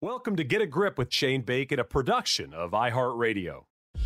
Welcome to Get a Grip with Shane Bacon, a production of iHeartRadio.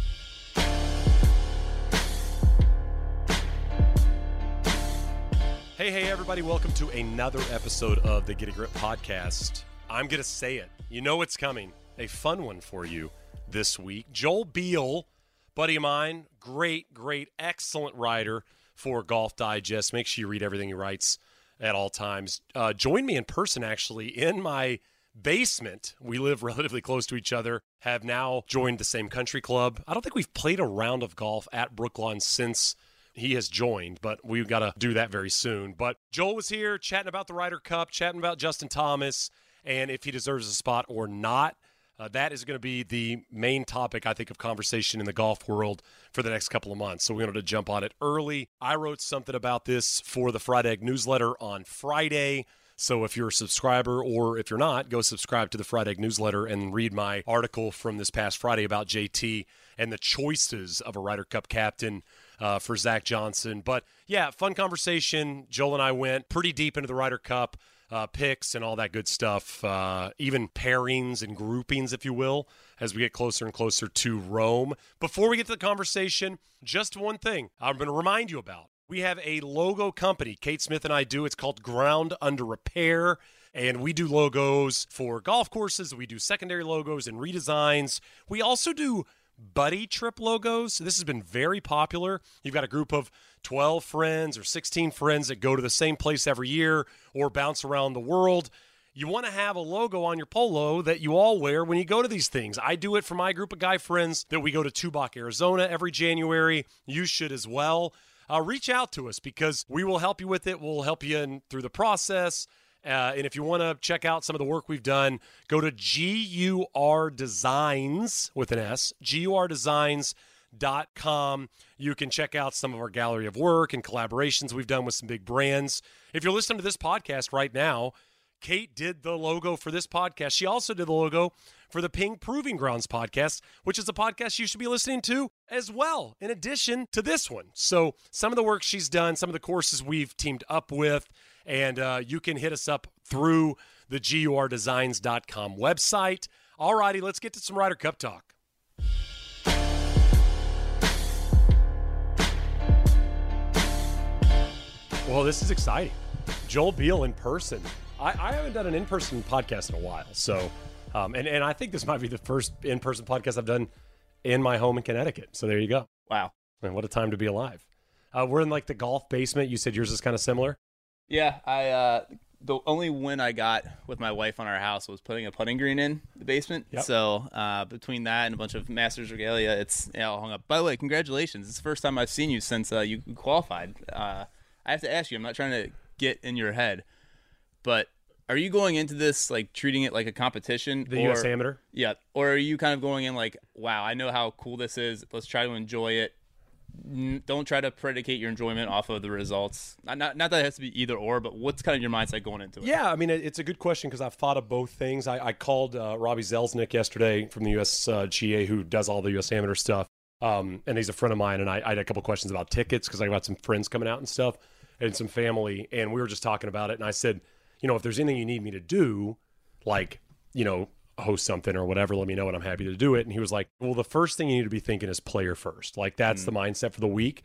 Hey, everybody. Welcome to another episode of the Get a Grip podcast. I'm going to say it. You know it's coming. A fun one for you this week. Joel Beal, buddy of mine, great, excellent writer for Golf Digest. Make sure you read everything he writes at all times. Joined me in person, actually, in my basement. We live relatively close to each other, have now joined the same country club. I don't think we've played a round of golf at Brooklawn since he has joined, but we've got to do that very soon. But Joel was here chatting about the Ryder Cup, chatting about Justin Thomas, and if he deserves a spot or not. That is going to be the main topic, I think, of conversation in the golf world for the next couple of months. So we wanted to jump on it early. I wrote something about this for the Friday Egg newsletter on Friday. So if you're a subscriber, or if you're not, go subscribe to the Friday Egg newsletter and read my article from this past Friday about JT and the choices of a Ryder Cup captain for Zach Johnson. But yeah, fun conversation. Joel and I went pretty deep into the Ryder Cup picks and all that good stuff, even pairings and groupings, if you will, as we get closer and closer to Rome. Before we get to the conversation, just one thing I'm going to remind you about. We have a logo company, Kate Smith and I do. It's called Ground Under Repair, and we do logos for golf courses. We do secondary logos and redesigns. We also do buddy trip logos. This has been very popular. You've got a group of 12 friends or 16 friends that go to the same place every year or bounce around the world. You want to have a logo on your polo that you all wear when you go to these things. I do it for my group of guy friends that we go to Tubac, Arizona every January. You should as well. Reach out to us because we will help you with it. We'll help you through the process. And if you want to check out some of the work we've done, go to GUR Designs with an S, GURdesigns.com. You can check out some of our gallery of work and collaborations we've done with some big brands. If you're listening to this podcast right now, Kate did the logo for this podcast. She also did the logo for the Ping Proving Grounds podcast, which is a podcast you should be listening to as well, in addition to this one. So some of the work she's done, some of the courses we've teamed up with, and you can hit us up through the GURdesigns.com website. All righty, let's get to some Ryder Cup talk. Well, this is exciting. Joel Beal in person. I haven't done an in-person podcast in a while, so and I think this might be the first in-person podcast I've done in my home in Connecticut. So there you go. Wow. Man, what a time to be alive. We're in like the golf basement. You said yours is kind of similar? Yeah, the only win I got with my wife on our house was putting a putting green in the basement. Yep. So between that and a bunch of Masters regalia, it's all hung up. By the way, congratulations. It's the first time I've seen you since you qualified. I have to ask you, I'm not trying to get in your head, but are you going into this like treating it like a competition? The U.S. Amateur? Yeah. Or are you kind of going in like, wow, I know how cool this is. Let's try to enjoy it. Don't try to predicate your enjoyment off of the results. Not that it has to be either or, but what's kind of your mindset going into it? Yeah, I mean, it's a good question because I've thought of both things. I called Robbie Zelznick yesterday from the USGA who does all the U.S. Amateur stuff, and he's a friend of mine, and I had a couple questions about tickets because I got some friends coming out and stuff and some family, and we were just talking about it, and I said, you know, if there's anything you need me to do, like, you know, host something or whatever, let me know and I'm happy to do it. And he was like, well, the first thing you need to be thinking is player first. Like that's the mindset for the week.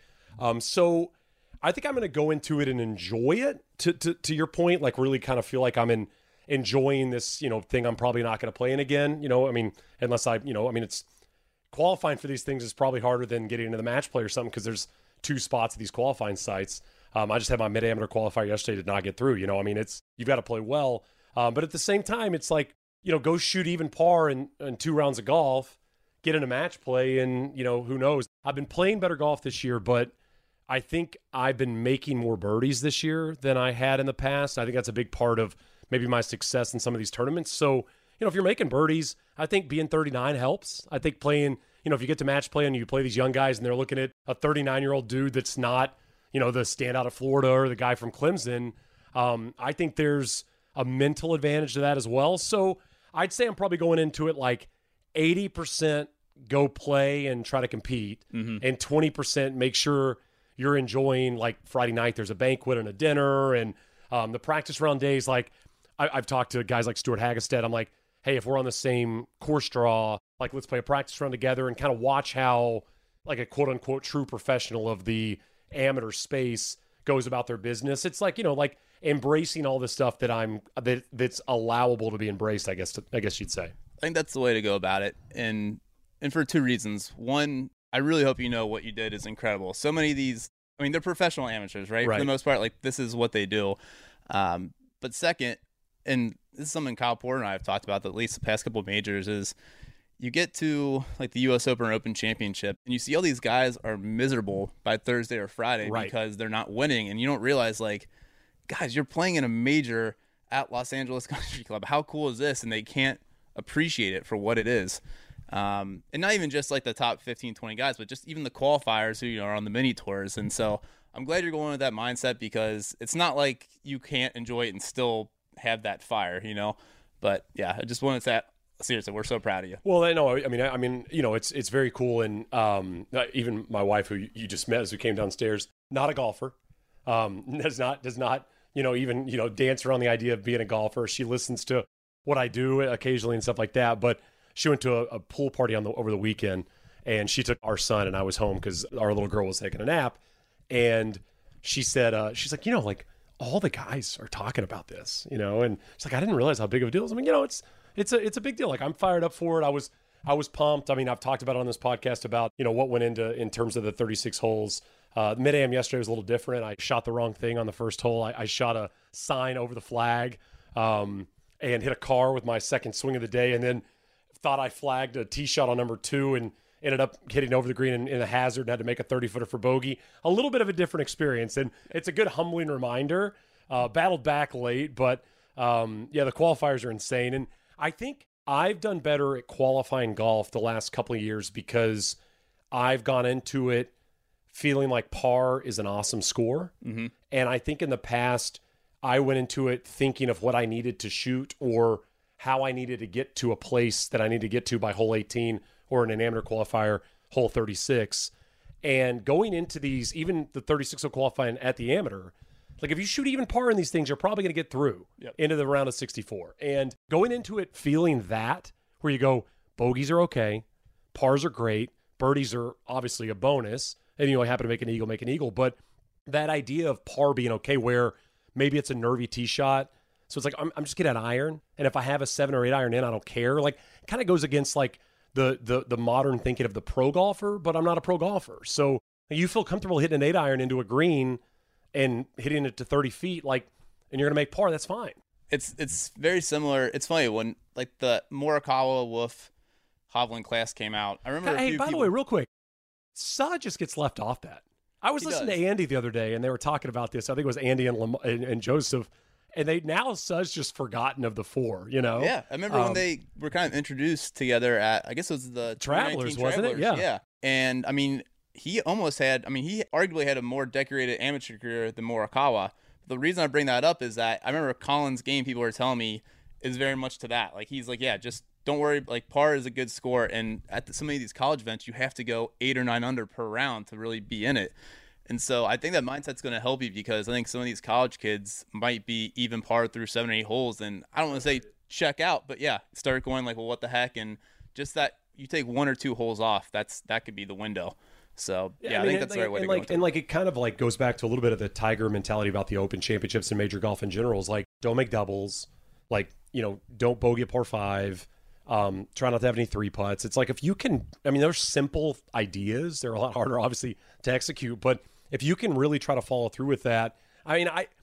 So I think I'm going to go into it and enjoy it to your point, like really kind of feel like I'm enjoying this, you know, thing I'm probably not going to play in again, you know, I mean, unless it's qualifying for these things is probably harder than getting into the match play or something because there's 2 spots at these qualifying sites. I just had my mid-amateur qualifier yesterday, did not get through, you know, I mean, you've got to play well. But at the same time, it's like, you know, go shoot even par in 2 rounds of golf, get into match play, and, you know, who knows? I've been playing better golf this year, but I think I've been making more birdies this year than I had in the past. I think that's a big part of maybe my success in some of these tournaments. So, you know, if you're making birdies, I think being 39 helps. I think playing, you know, if you get to match play and you play these young guys and they're looking at a 39-year-old dude that's not, you know, the standout of Florida or the guy from Clemson, I think there's a mental advantage to that as well. So I'd say I'm probably going into it like 80% go play and try to compete, and 20% make sure you're enjoying, like Friday night, there's a banquet and a dinner, and the practice round days. Like I've talked to guys like Stuart Hagestad. I'm like, hey, if we're on the same course draw, like let's play a practice run together and kind of watch how like a quote unquote true professional of the amateur space goes about their business. It's like, like embracing all the stuff that's allowable to be embraced, I guess you'd say. I think that's the way to go about it. And for two reasons. One, I really hope you know what you did is incredible. So many of these, I mean, they're professional amateurs, right? For the most part, like this is what they do. But second, and this is something Kyle Porter and I have talked about at least the past couple of majors, is you get to like the U.S. Open or Open Championship, and you see all these guys are miserable by Thursday or Friday because they're not winning, and you don't realize, like, guys, you're playing in a major at Los Angeles Country Club. How cool is this? And they can't appreciate it for what it is. And not even just like the top 15, 20 guys, but just even the qualifiers who are on the mini tours. And so I'm glad you're going with that mindset, because it's not like you can't enjoy it and still have that fire, But yeah, I just wanted to seriously, we're so proud of you. Well, I know. I mean, it's very cool, and even my wife, who you just met, who came downstairs, not a golfer, does not even dance around the idea of being a golfer. She listens to what I do occasionally and stuff like that. But she went to a pool party over the weekend, and she took our son, and I was home because our little girl was taking a nap, and she said, she's like, like all the guys are talking about this, and she's like, I didn't realize how big of a deal it is. I mean, it's a big deal. Like, I'm fired up for it. I was pumped. I mean, I've talked about it on this podcast about, what went in terms of the 36 holes. Mid-Am yesterday was a little different. I shot the wrong thing on the first hole. I shot a sign over the flag, and hit a car with my second swing of the day, and then thought I flagged a tee shot on number 2 and ended up hitting over the green in a hazard and had to make a 30-footer for bogey. A little bit of a different experience, and it's a good humbling reminder. Battled back late, but the qualifiers are insane. And I think I've done better at qualifying golf the last couple of years because I've gone into it feeling like par is an awesome score. Mm-hmm. And I think in the past, I went into it thinking of what I needed to shoot or how I needed to get to a place that I need to get to by hole 18 or in an amateur qualifier, hole 36. And going into these, even the 36 hole qualifying at the amateur, like if you shoot even par in these things, you're probably going to get through into the round of 64. And going into it feeling that, where you go, bogeys are okay, pars are great, birdies are obviously a bonus, and you happen to make an eagle. But that idea of par being okay, where maybe it's a nervy tee shot, so it's like I'm just getting an iron, and if I have a 7 or 8 iron in, I don't care. Like, kind of goes against like the modern thinking of the pro golfer, but I'm not a pro golfer. So you feel comfortable hitting an 8 iron into a green and hitting it to 30 feet, like, and you're going to make par, that's fine. It's very similar. It's funny when like the Morikawa Wolf Hovland class came out. I remember. Hey, by the way, real quick, Suh just gets left off that. I was listening to Andy the other day, and they were talking about this. I think it was Andy and Joseph, and Suh's just forgotten of the 4. Yeah, I remember when they were kind of introduced together at, I guess it was the Travelers, wasn't it? Yeah. And I mean, he arguably had a more decorated amateur career than Morikawa. The reason I bring that up is that I remember Colin's game, people were telling me, is very much to that. Like, he's like, yeah, just don't worry. Like, par is a good score. And at some of these college events, you have to go 8 or 9 under per round to really be in it. And so I think that mindset's going to help you, because I think some of these college kids might be even par through 7 or 8 holes. And I don't want to say check out, but yeah, start going like, well, what the heck? And just that you take 1 or 2 holes off, that could be the window. So yeah, I think that's the right way to go. And like, it kind of like goes back to a little bit of the Tiger mentality about the Open Championships and major golf in general. Is like, don't make doubles, like, don't bogey a par 5. Try not to have any 3 putts. It's like, if you can, I mean, there's simple ideas. They're a lot harder, obviously, to execute. But if you can really try to follow through with that, I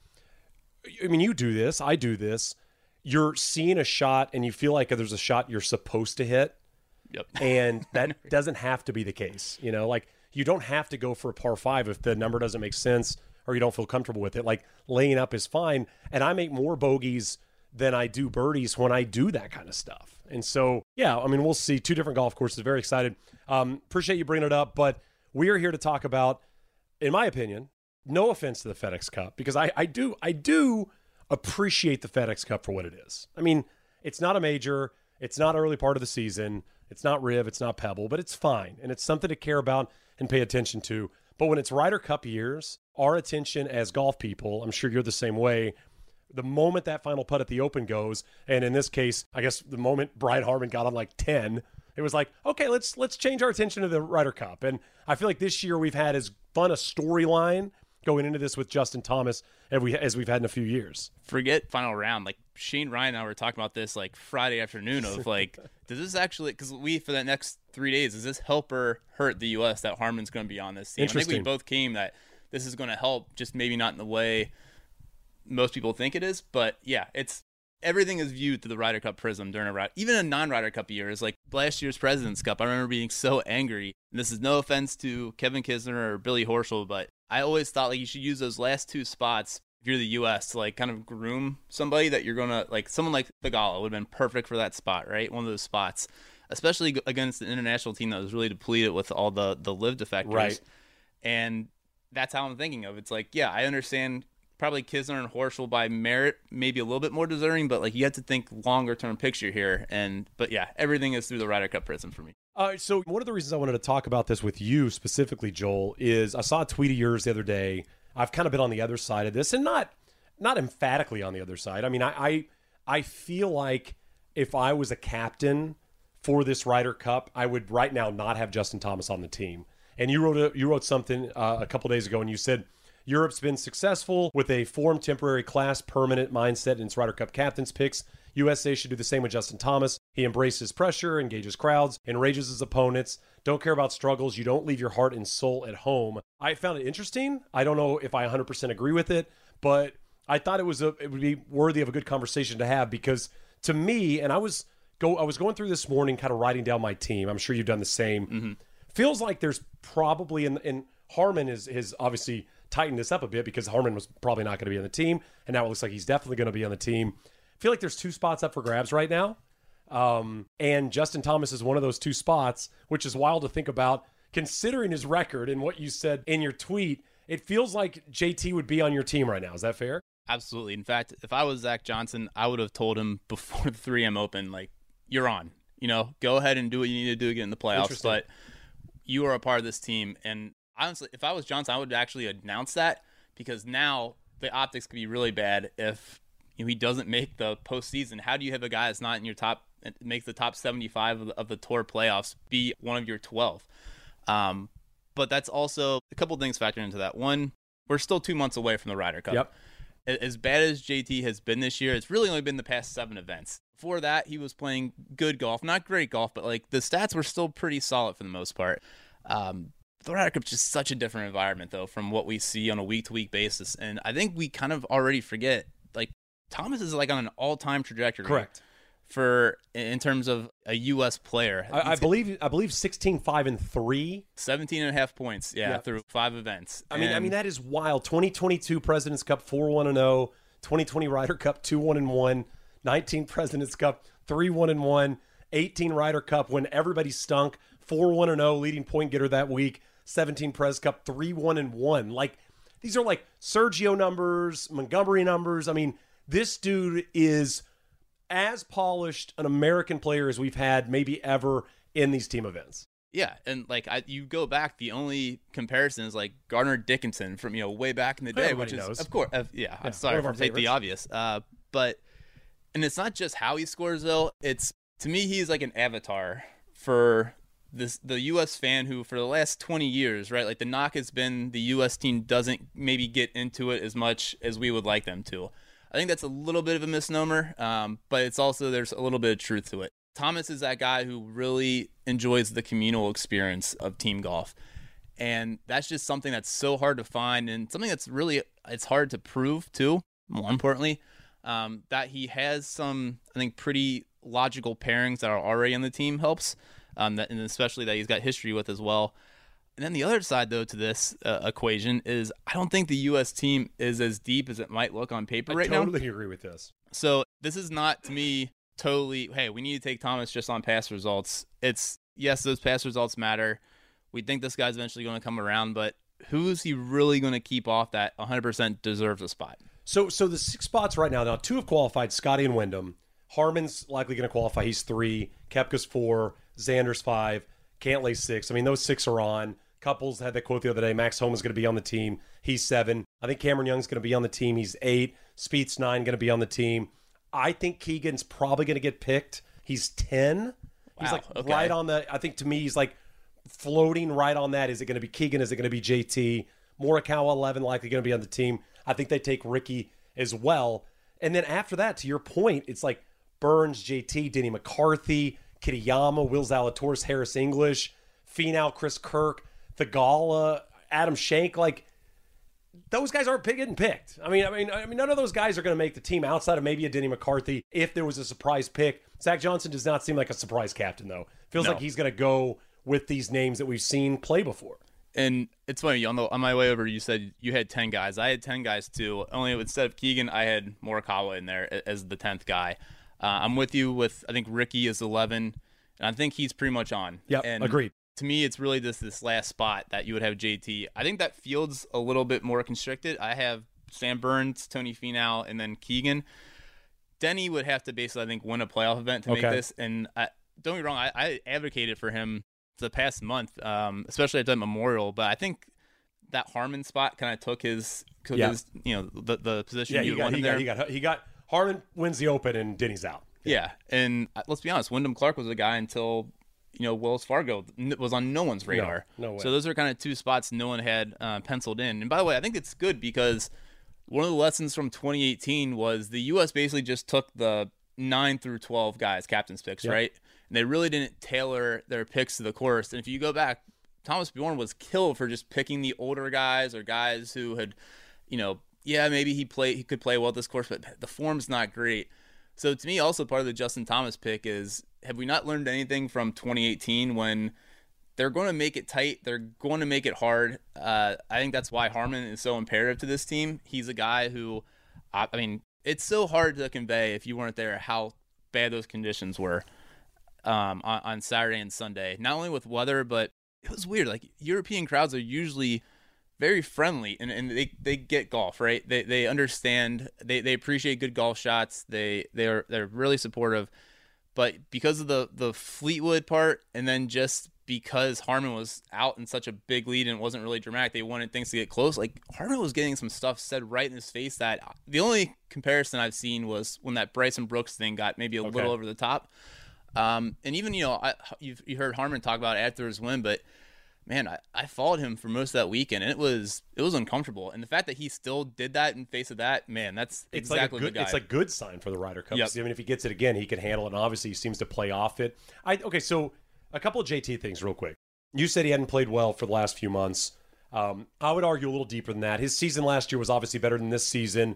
mean, you do this, I do this. You're seeing a shot, and you feel like there's a shot you're supposed to hit. Yep. And that doesn't have to be the case. Like, you don't have to go for a par 5 if the number doesn't make sense or you don't feel comfortable with it. Like, laying up is fine. And I make more bogeys than I do birdies when I do that kind of stuff. And so, yeah, I mean, we'll see 2 different golf courses. Very excited. Appreciate you bringing it up. But we are here to talk about, in my opinion, no offense to the FedEx Cup, because I do appreciate the FedEx Cup for what it is. I mean, it's not a major. It's not early part of the season. It's not Riv. It's not Pebble, but it's fine. And it's something to care about and pay attention to. But when it's Ryder Cup years, our attention as golf people, I'm sure you're the same way, The moment that final putt at the Open goes, and in this case, I guess the moment Brian Harman got on like 10, it was like, okay, let's change our attention to the Ryder Cup. And I feel like this year we've had as fun a storyline going into this with Justin Thomas as we've had in a few years. Forget final round. Like Shane Ryan and I were talking about this like Friday afternoon of like, does this actually, because for that next 3 days, does this help or hurt the U.S. that Harman's going to be on this team? I think we both came that this is going to help, just maybe not in the way most people think it is. But yeah, everything is viewed through the Ryder Cup prism during even a non-Ryder Cup year. Is like last year's President's Cup. I remember being so angry. And this is no offense to Kevin Kisner or Billy Horschel, but I always thought like you should use those last two spots if you're the U.S. to like kind of groom somebody that you're going to like. Someone like Theegala would have been perfect for that spot, right? One of those spots, especially against an international team that was really depleted with all the live defectors. Right. And that's how I'm thinking of. It's like, yeah, I understand probably Kisner and Horschel by merit, maybe a little bit more deserving, but like you have to think longer term picture here. But yeah, everything is through the Ryder Cup prism for me. So one of the reasons I wanted to talk about this with you specifically, Joel, is I saw a tweet of yours the other day. I've kind of been on the other side of this, and not emphatically on the other side. I mean, I feel like if I was a captain for this Ryder Cup, I would right now not have Justin Thomas on the team. And you wrote something a couple days ago, and you said Europe's been successful with a form temporary class permanent mindset in its Ryder Cup captains picks. USA should do the same with Justin Thomas. He embraces pressure, engages crowds, enrages his opponents. Don't care about struggles. You don't leave your heart and soul at home. I found it interesting. I don't know if I 100% agree with it, but I thought it would be worthy of a good conversation to have, because to me, and I was going through this morning kind of writing down my team. I'm sure you've done the same. Mm-hmm. Feels like there's probably, and Harman has obviously tightened this up a bit because Harman was probably not going to be on the team, and now it looks like he's definitely going to be on the team. I feel like there's 2 spots up for grabs right now, and Justin Thomas is one of those 2 spots, which is wild to think about considering his record and what you said in your tweet. It feels like JT would be on your team right now. Is that fair? Absolutely. In fact, if I was Zach Johnson, I would have told him before the 3M Open, like, you're on. Go ahead and do what you need to do to get in the playoffs, but you are a part of this team. And honestly, if I was Johnson, I would actually announce that, because now the optics could be really bad if he doesn't make the postseason. How do you have a guy that's not in your top, makes the top 75 of the tour playoffs, be one of your 12? But that's also a couple things factored into that. One, we're still 2 months away from the Ryder Cup. Yep. As bad as JT has been this year, it's really only been the past 7 events. Before that, he was playing good golf, not great golf, but like the stats were still pretty solid for the most part. The Ryder Cup is just such a different environment, though, from what we see on a week-to-week basis. And I think we kind of already forget, like, Thomas is like on an all-time trajectory. Correct. In terms of a U.S. player. I believe 16, 5, and 3. 17.5 points, through 5 events. I mean that is wild. 2022 President's Cup 4-1-0, 2020 Ryder Cup 2-1-1, 19 President's Cup 3-1-1, 18 Ryder Cup when everybody stunk, 4-1-0, leading point getter that week, 17 Pres Cup 3-1-1. Like, these are like Sergio numbers, Montgomery numbers. I mean, this dude is as polished an American player as we've had maybe ever in these team events. Yeah, and like you go back, the only comparison is like Gardner Dickinson from way back in the day, Everybody which is knows. of course, I'm sorry to take the obvious, but it's not just how he scores though. It's, to me, he's like an avatar for the U.S. fan who for the last 20 years, right? Like the knock has been the U.S. team doesn't maybe get into it as much as we would like them to. I think that's a little bit of a misnomer, but it's also, there's a little bit of truth to it. Thomas is that guy who really enjoys the communal experience of team golf. And that's just something that's so hard to find, and something that's really, it's hard to prove too, more importantly, that he has some, I think, pretty logical pairings that are already on the team helps, and especially that he's got history with as well. And then the other side, though, to this equation is I don't think the U.S. team is as deep as it might look on paper right now. I totally agree with this. So this is not, to me, totally, hey, we need to take Thomas just on past results. It's, yes, those past results matter. We think this guy's eventually going to come around, but who's he really going to keep off that 100% deserves a spot? So the 6 spots right now, 2 have qualified, Scotty and Wyndham. Harman's likely going to qualify. He's 3. Koepka's 4. Xander's 5. Cantlay 6. I mean, those 6 are on. Couples had that quote the other day. Max Homa is going to be on the team. He's 7. I think Cameron Young's going to be on the team. He's 8. Spieth's 9, going to be on the team. I think Keegan's probably going to get picked. He's 10. He's right on the, I think to me, he's like floating right on that. Is it going to be Keegan? Is it going to be JT? Morikawa 11, likely going to be on the team. I think they take Ricky as well. And then after that, to your point, it's like Burns, JT, Denny McCarthy, Kitayama, Will Zalatoris, Harris English, Finau, Chris Kirk, Thagala, Adam Shank. Like, those guys aren't getting picked. I mean, none of those guys are going to make the team outside of maybe a Denny McCarthy if there was a surprise pick. Zach Johnson does not seem like a surprise captain, though. Feels like he's going to go with these names that we've seen play before. And it's funny, on my way over, you said you had 10 guys. I had 10 guys, too. Only instead of Keegan, I had Morikawa in there as the 10th guy. I'm with you with, I think Ricky is 11, and I think he's pretty much on. Yep, and agreed. To me, it's really just this last spot that you would have JT. I think that field's a little bit more constricted. I have Sam Burns, Tony Finau, and then Keegan. Denny would have to basically, I think, win a playoff event to make this. And don't get me wrong, I advocated for him the past month, especially at the Memorial. But I think that Harman spot kind of took his the position you want him there. He got Harman wins the Open and Denny's out. Yeah, and let's be honest, Wyndham Clark was a guy until Wells Fargo was on no one's radar. No way. So those are kind of two spots no one had penciled in. And by the way, I think it's good because one of the lessons from 2018 was the U.S. basically just took the 9 through 12 guys, captain's picks, right? And they really didn't tailor their picks to the course. And if you go back, Thomas Bjorn was killed for just picking the older guys or guys who had, maybe he could play well at this course, but the form's not great. So to me, also part of the Justin Thomas pick is, have we not learned anything from 2018 when they're going to make it tight, they're going to make it hard? I think that's why Harman is so imperative to this team. He's a guy who, it's so hard to convey if you weren't there how bad those conditions were on Saturday and Sunday. Not only with weather, but it was weird. Like, European crowds are usually very friendly and they get golf, right? They understand, they appreciate good golf shots. They're really supportive. But because of the Fleetwood part, and then just because Harman was out in such a big lead and it wasn't really dramatic, they wanted things to get close. Like, Harman was getting some stuff said right in his face that the only comparison I've seen was when that Bryson Brooks thing got maybe a little over the top. And even, you heard Harman talk about it after his win, but man, I followed him for most of that weekend, and it was uncomfortable. And the fact that he still did that in face of that, man, that's exactly the guy. It's a good sign for the Ryder Cup. Yep. I mean, if he gets it again, he can handle it, and obviously he seems to play off it. So a couple of JT things real quick. You said he hadn't played well for the last few months. I would argue a little deeper than that. His season last year was obviously better than this season.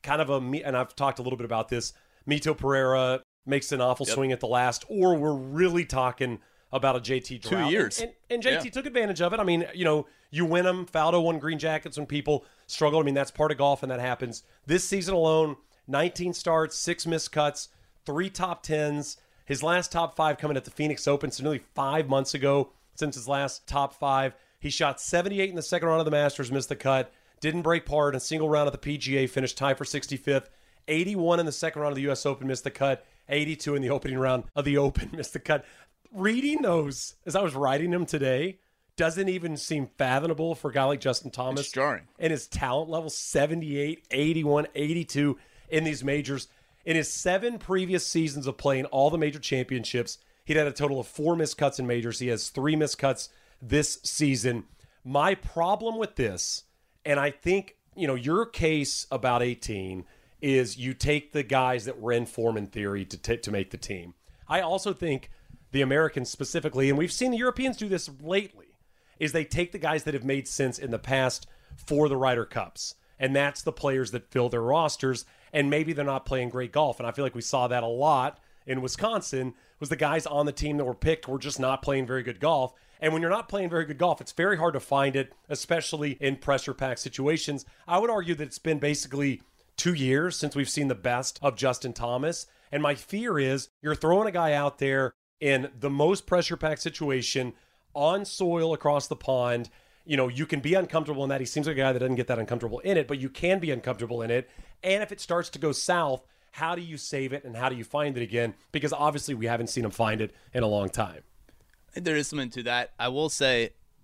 And I've talked a little bit about this. Mito Pereira makes an awful swing at the last, or we're really talking about a JT drought. 2 years. And JT took advantage of it. I mean, you win them. Faldo won green jackets when people struggle. I mean, that's part of golf, and that happens. This season alone, 19 starts, 6 missed cuts, 3 top 10s. His last top 5 coming at the Phoenix Open, so nearly 5 months ago since his last top 5. He shot 78 in the second round of the Masters, missed the cut, didn't break par in a single round of the PGA, finished tied for 65th, 81 in the second round of the U.S. Open, missed the cut, 82 in the opening round of the Open, missed the cut. Reading those as I was writing them today doesn't even seem fathomable for a guy like Justin Thomas. It's jarring. And his talent level, 78, 81, 82 in these majors. In his 7 previous seasons of playing all the major championships, he'd had a total of 4 missed cuts in majors. He has 3 missed cuts this season. My problem with this, and I think, your case about 18 is you take the guys that were in form in theory to make the team. I also think the Americans specifically, and we've seen the Europeans do this lately, is they take the guys that have made sense in the past for the Ryder Cups. And that's the players that fill their rosters, and maybe they're not playing great golf. And I feel like we saw that a lot in Wisconsin, was the guys on the team that were picked were just not playing very good golf. And when you're not playing very good golf, it's very hard to find it, especially in pressure-packed situations. I would argue that it's been basically 2 years since we've seen the best of Justin Thomas. And my fear is you're throwing a guy out there in the most pressure-packed situation on soil across the pond. You can be uncomfortable in that. He seems like a guy that doesn't get that uncomfortable in it, but you can be uncomfortable in it. And if it starts to go south, how do you save it and how do you find it again? Because obviously we haven't seen him find it in a long time. There is something to that. I will say,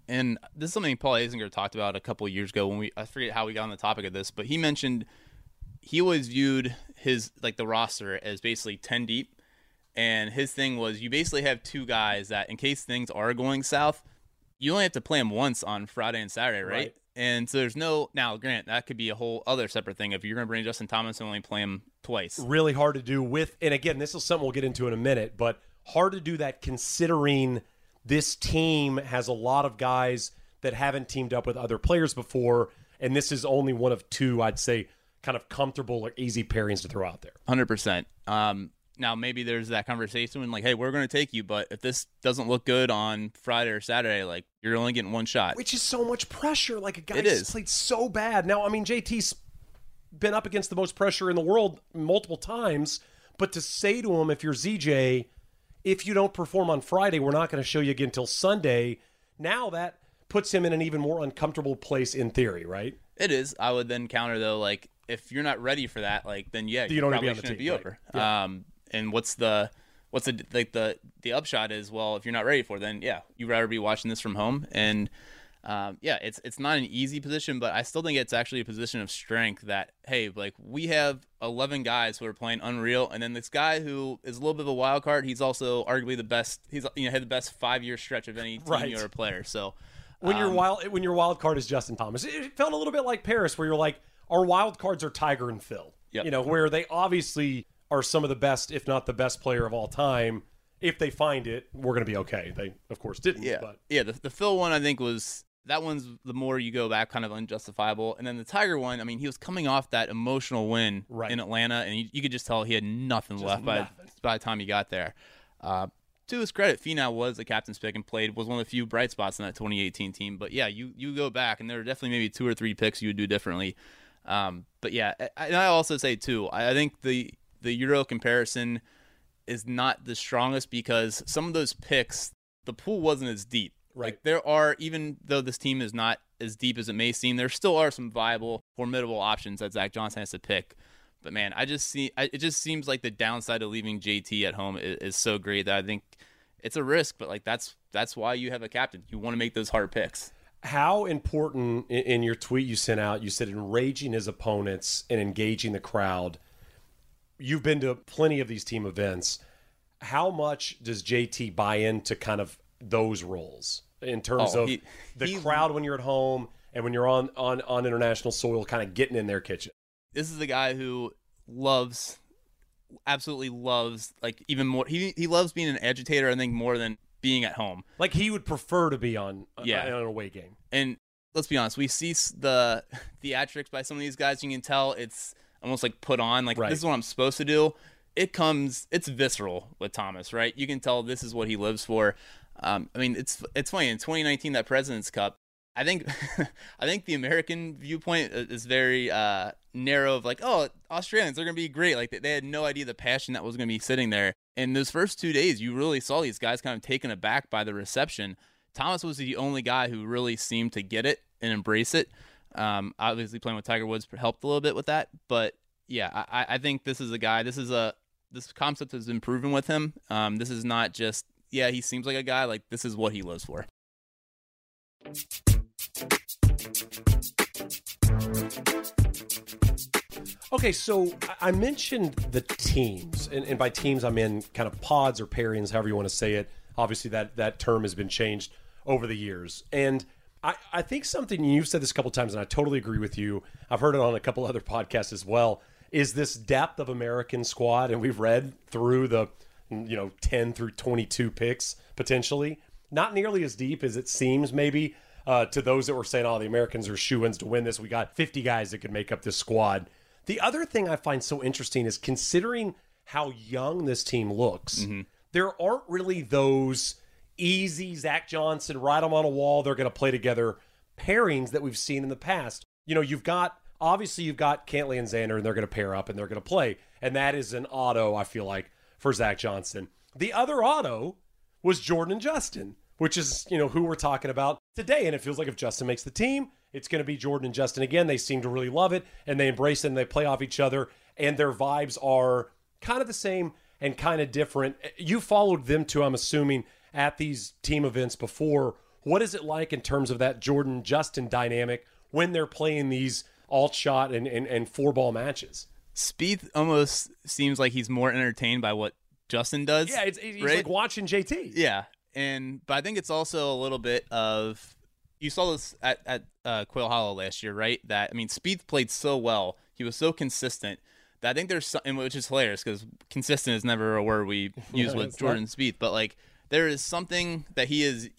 And this is something Paul Azinger talked about a couple of years ago I forget how we got on the topic of this, but he mentioned he always viewed the roster as basically 10 deep. And his thing was you basically have two guys that in case things are going south, you only have to play them once on Friday and Saturday, right? And so there's now, Grant, that could be a whole other separate thing. If you're going to bring Justin Thomas and only play him twice. Really hard to do and again, this is something we'll get into in a minute, but hard to do that considering this team has a lot of guys that haven't teamed up with other players before, and this is only one of two, I'd say, kind of comfortable or easy pairings to throw out there. 100%. Now, maybe there's that conversation when, hey, we're going to take you, but if this doesn't look good on Friday or Saturday, you're only getting one shot. Which is so much pressure. A guy just played so bad. Now, I mean, JT's been up against the most pressure in the world multiple times, but to say to him, if you're ZJ, if you don't perform on Friday, we're not going to show you again until Sunday, now that puts him in an even more uncomfortable place in theory, right? It is. I would then counter, though, if you're not ready for that, then, yeah, you probably shouldn't be over. Yeah. And what's the upshot is, well, if you're not ready for it, then yeah, you'd rather be watching this from home. And it's not an easy position, but I still think it's actually a position of strength that, hey, we have 11 guys who are playing unreal, and then this guy who is a little bit of a wild card, he's also arguably the best. He's had the best 5-year stretch of any team or player. So when your wild card is Justin Thomas, it felt a little bit like Paris, where you're like, our wild cards are Tiger and Phil. Yep. Where they obviously are some of the best, if not the best player of all time. If they find it, we're going to be okay. They, of course, didn't. Yeah, but. Yeah. The Phil one, I think, that one's the more you go back kind of unjustifiable. And then the Tiger one, I mean, he was coming off that emotional win in Atlanta, and you could just tell he had nothing left by the time he got there. To his credit, Finau was the captain's pick and was one of the few bright spots in that 2018 team. But yeah, you go back, and there are definitely maybe 2 or 3 picks you would do differently. But yeah, and I also say too, I think the Euro comparison is not the strongest because some of those picks, the pool wasn't as deep. Right. There are, even though this team is not as deep as it may seem, there still are some viable, formidable options that Zach Johnson has to pick. But man, it just seems like the downside of leaving JT at home is so great that I think it's a risk. But that's why you have a captain. You want to make those hard picks. How important in your tweet you sent out, you said enraging his opponents and engaging the crowd. You've been to plenty of these team events. How much does JT buy into kind of those roles in terms of the crowd when you're at home and when you're on international soil, kind of getting in their kitchen? This is the guy who absolutely loves, even more. He loves being an agitator, I think, more than being at home. He would prefer to be on an away game. And let's be honest, we see the theatrics by some of these guys. You can tell it's almost put on. This is what I'm supposed to do. It's visceral with Thomas, right? You can tell this is what he lives for. I mean, it's funny. In 2019, that President's Cup, I think the American viewpoint is very narrow of Australians, they're going to be great. They had no idea the passion that was going to be sitting there. In those first 2 days, you really saw these guys kind of taken aback by the reception. Thomas was the only guy who really seemed to get it and embrace it. Obviously, playing with Tiger Woods helped a little bit with that. But yeah, I think this is a guy. This concept has been proven with him. This is not just, he seems like a guy. This is what he lives for. Okay, so I mentioned the teams, and by teams I mean kind of pods or pairings, however you want to say it. Obviously, that term has been changed over the years. And I think something, you've said this a couple times, and I totally agree with you. I've heard it on a couple other podcasts as well, is this depth of American squad, and we've read through the 10 through 22 picks, potentially. Not nearly as deep as it seems, maybe, to those that were saying, the Americans are shoo-ins to win this. We got 50 guys that could make up this squad. The other thing I find so interesting is considering how young this team looks, there aren't really those easy Zach Johnson, write them on a wall, they're going to play together pairings that we've seen in the past. You've got Cantlay and Xander, and they're going to pair up and they're going to play. And that is an auto, I feel like, for Zach Johnson. The other auto was Jordan and Justin, which is, who we're talking about today. And it feels like if Justin makes the team, it's going to be Jordan and Justin again. They seem to really love it, and they embrace it, and they play off each other, and their vibes are kind of the same and kind of different. You followed them too, I'm assuming, at these team events before. What is it like in terms of that Jordan-Justin dynamic when they're playing these alt-shot and four-ball matches? Spieth almost seems like he's more entertained by what Justin does. Yeah, he's right? like watching JT. Yeah, but I think it's also a little bit of, you saw this at Quail Hollow last year, right? That, I mean, Spieth played so well. He was so consistent that I think there's something, which is hilarious because consistent is never a word we use with Jordan Spieth, but like there is something that he is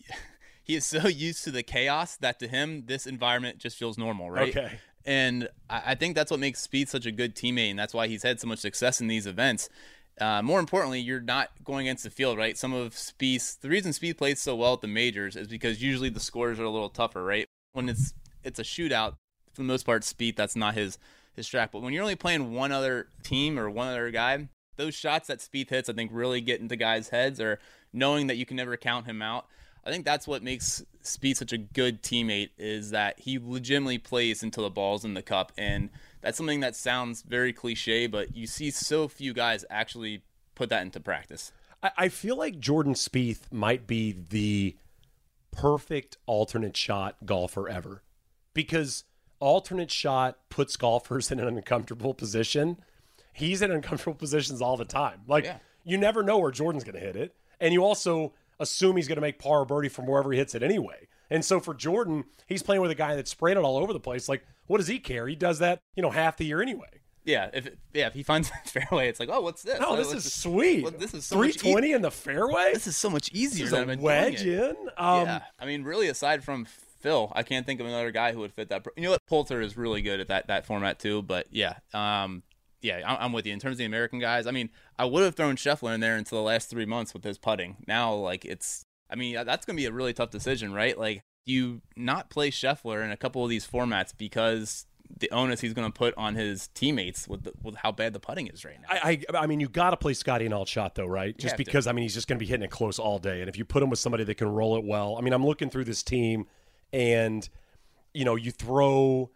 so used to the chaos that to him this environment just feels normal, right? Okay. And I think that's what makes Spieth such a good teammate, and that's why he's had so much success in these events. More importantly, you're not going against the field, right? The reason Spieth plays so well at the majors is because usually the scores are a little tougher, right? When it's a shootout, for the most part, Spieth, that's not his track. But when you're only playing one other team or one other guy, those shots that Spieth hits, I think, really get into guys' heads, or knowing that you can never count him out. I think that's what makes Spieth such a good teammate, is that he legitimately plays until the ball's in the cup. And that's something that sounds very cliche, but you see so few guys actually put that into practice. I feel like Jordan Spieth might be the perfect alternate shot golfer ever, because alternate shot puts golfers in an uncomfortable position. He's in uncomfortable positions all the time. You never know where Jordan's going to hit it. And you also assume he's going to make par or birdie from wherever he hits it anyway. And so for Jordan, he's playing with a guy that's spraying it all over the place. Like, what does he care? He does that, half the year anyway. Yeah, if he finds a fairway, it's like, oh, what's this? Oh, this is sweet. Well, this is so 320 in the fairway? This is so much easier this than is I've been wedge doing it. in. Yeah, I mean, really, aside from Phil, I can't think of another guy who would fit that. You know what? Poulter is really good at that format too. But yeah, I'm with you in terms of the American guys. I mean, I would have thrown Scheffler in there until the last 3 months with his putting. Now, that's going to be a really tough decision, right? Like, you not play Scheffler in a couple of these formats because the onus he's going to put on his teammates with how bad the putting is right now. I mean, you got to play Scotty in alt shot though, right? Just because he's just going to be hitting it close all day, and if you put him with somebody that can roll it well, I mean, I'm looking through this team, and you throw.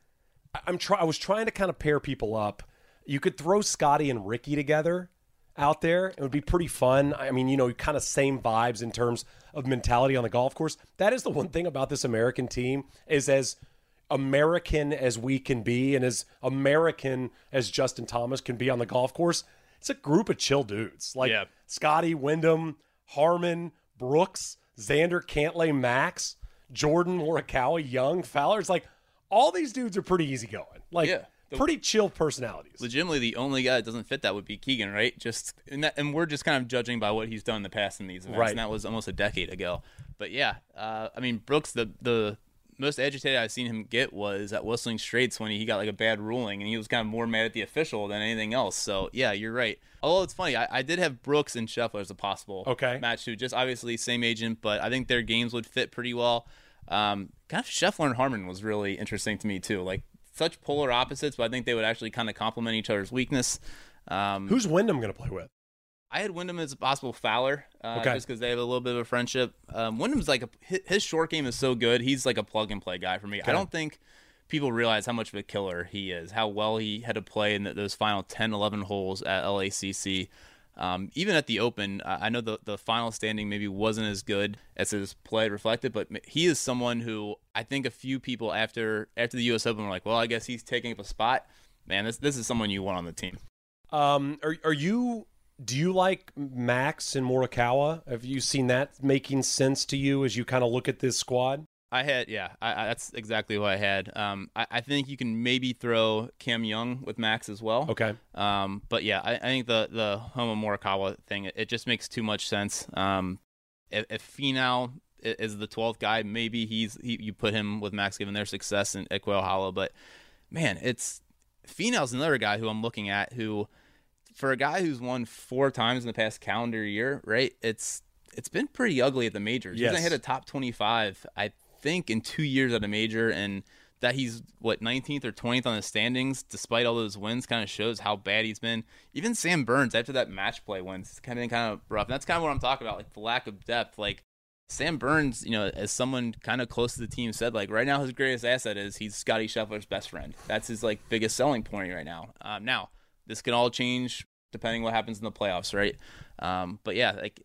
I was trying to kind of pair people up. You could throw Scotty and Ricky together out there. It would be pretty fun. I mean, kind of same vibes in terms of mentality on the golf course. That is the one thing about this American team, is as American as we can be and as American as Justin Thomas can be on the golf course, it's a group of chill dudes. Scotty, Wyndham, Harmon, Brooks, Xander, Cantlay, Max, Jordan, Morikawa, Young, Fowler. It's like all these dudes are pretty easygoing. Pretty chill personalities. Legitimately, the only guy that doesn't fit that would be Keegan, right? And we're just kind of judging by what he's done in the past in these events, right? And that was almost a decade ago. But yeah, I mean, Brooks, the most agitated I've seen him get was at Whistling Straits when he got like a bad ruling, and he was kind of more mad at the official than anything else. So yeah, you're right. Although it's funny, I did have Brooks and Scheffler as a possible match too. Just obviously same agent, but I think their games would fit pretty well. Kind of Scheffler and Harmon was really interesting to me too. Like, such polar opposites, but I think they would actually kind of complement each other's weakness. Who's Wyndham going to play with? I had Wyndham as a possible Fowler, just because they have a little bit of a friendship. Wyndham's his short game is so good. He's like a plug-and-play guy for me. Okay. I don't think people realize how much of a killer he is, how well he had to play in those final 10, 11 holes at LACC. Even at the Open, I know the final standing maybe wasn't as good as his play reflected, but he is someone who I think a few people after the U.S. Open were like, well, I guess he's taking up a spot. Man, this is someone you want on the team. Do you like Max and Morikawa? Have you seen that making sense to you as you kind of look at this squad? I had, that's exactly what I had. I think you can maybe throw Cam Young with Max as well. Okay. But yeah, I think the Homa Morikawa thing, it just makes too much sense. If Finau is the 12th guy, maybe you put him with Max given their success at Quail Hollow. But man, Finau's another guy who I'm looking at who, for a guy who's won 4 times in the past calendar year, right? It's been pretty ugly at the majors. Yes. He hasn't hit a top 25, I think, in 2 years at a major, and that he's 19th or 20th on the standings despite all those wins kind of shows how bad he's been. Even Sam Burns, after that match play wins, it's kind of rough. And that's kind of what I'm talking about, like the lack of depth. Like Sam Burns, as someone kind of close to the team said, like right now his greatest asset is he's Scotty Scheffler's best friend. That's his biggest selling point right now. Now this can all change depending what happens in the playoffs, right? But yeah,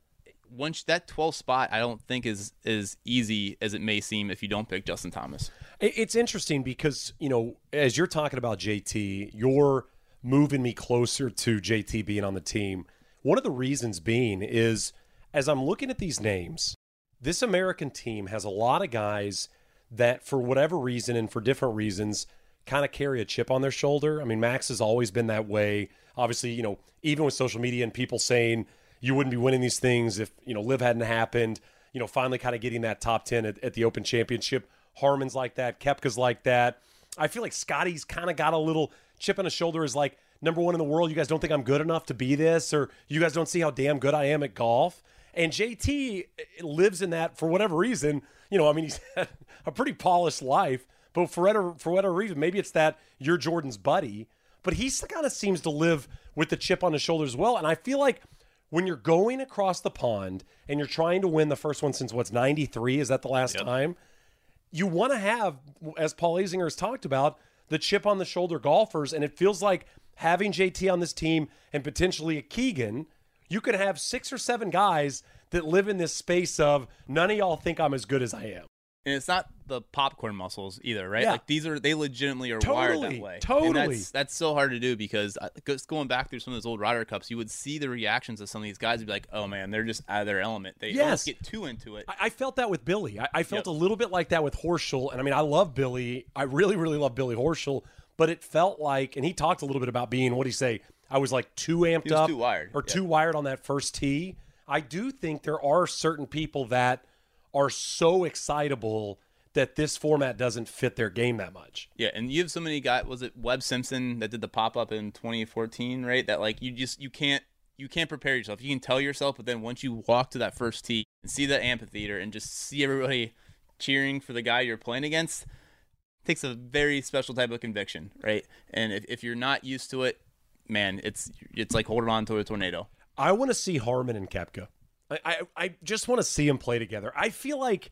once that 12th spot, I don't think is as easy as it may seem if you don't pick Justin Thomas. It's interesting because, as you're talking about JT, you're moving me closer to JT being on the team. One of the reasons being is, as I'm looking at these names, this American team has a lot of guys that, for whatever reason and for different reasons, kind of carry a chip on their shoulder. I mean, Max has always been that way. Obviously, even with social media and people saying you wouldn't be winning these things if, Liv hadn't happened, finally kind of getting that top 10 at the Open Championship. Harman's like that. Koepka's like that. I feel like Scotty's kind of got a little chip on his shoulder as like, number one in the world, you guys don't think I'm good enough to be this, or you guys don't see how damn good I am at golf. And JT lives in that for whatever reason. He's had a pretty polished life, but for whatever reason, maybe it's that you're Jordan's buddy, but he kind of seems to live with the chip on his shoulder as well. And I feel like when you're going across the pond and you're trying to win the first one since 93, is that the last time? You want to have, as Paul Azinger has talked about, the chip on the shoulder golfers, and it feels like having JT on this team and potentially a Keegan, you could have 6 or 7 guys that live in this space of none of y'all think I'm as good as I am. And it's not the popcorn muscles either, right? Yeah. Like they legitimately are wired that way. Totally. And that's so hard to do because just going back through some of those old Ryder Cups, you would see the reactions of some of these guys. You'd be like, oh man, they're just out of their element. They almost get too into it. I felt that with Billy. I felt a little bit like that with Horschel. And I love Billy. I really, really love Billy Horschel. But it felt like, and he talked a little bit about being, what'd he say? I was like too amped up. Too wired. Or too wired on that first tee. I do think there are certain people that are so excitable that this format doesn't fit their game that much. Yeah, and you have so many guys. Was it Webb Simpson that did the pop-up in 2014, right? That like you can't prepare yourself. You can tell yourself, but then once you walk to that first tee and see the amphitheater and just see everybody cheering for the guy you're playing against, it takes a very special type of conviction, right? And if you're not used to it, man, it's like holding on to a tornado. I want to see Harman and Koepka. I just want to see them play together. I feel like,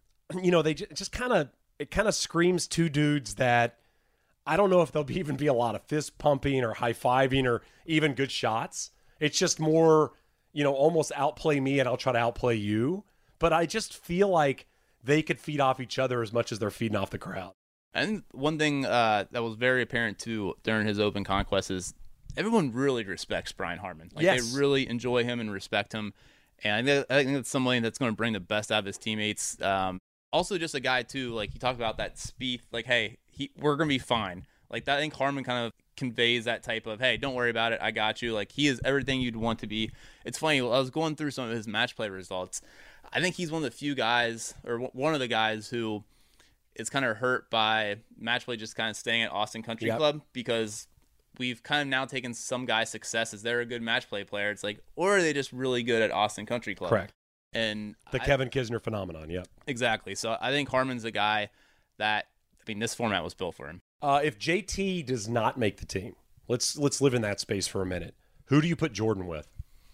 they just it kind of screams two dudes that I don't know if there'll even be a lot of fist pumping or high fiving or even good shots. It's just more, almost outplay me and I'll try to outplay you. But I just feel like they could feed off each other as much as they're feeding off the crowd. And one thing that was very apparent too during his Open Conquest is everyone really respects Brian Harman. Like they really enjoy him and respect him. And I think that's somebody that's going to bring the best out of his teammates. Also just a guy too, like you talked about that Spieth, like, hey, we're going to be fine. Like that, I think Harman kind of conveys that type of, hey, don't worry about it. I got you. Like he is everything you'd want to be. It's funny. I was going through some of his match play results. I think he's one of the few guys, or one of the guys who is kind of hurt by match play just kind of staying at Austin Country Club, because we've kind of now taken some guy's success as they're a good match play player. It's like, or are they just really good at Austin Country Club? Correct. And Kevin Kisner phenomenon. Yep. Exactly. So I think Harman's a guy that, this format was built for him. If JT does not make the team, let's live in that space for a minute. Who do you put Jordan with?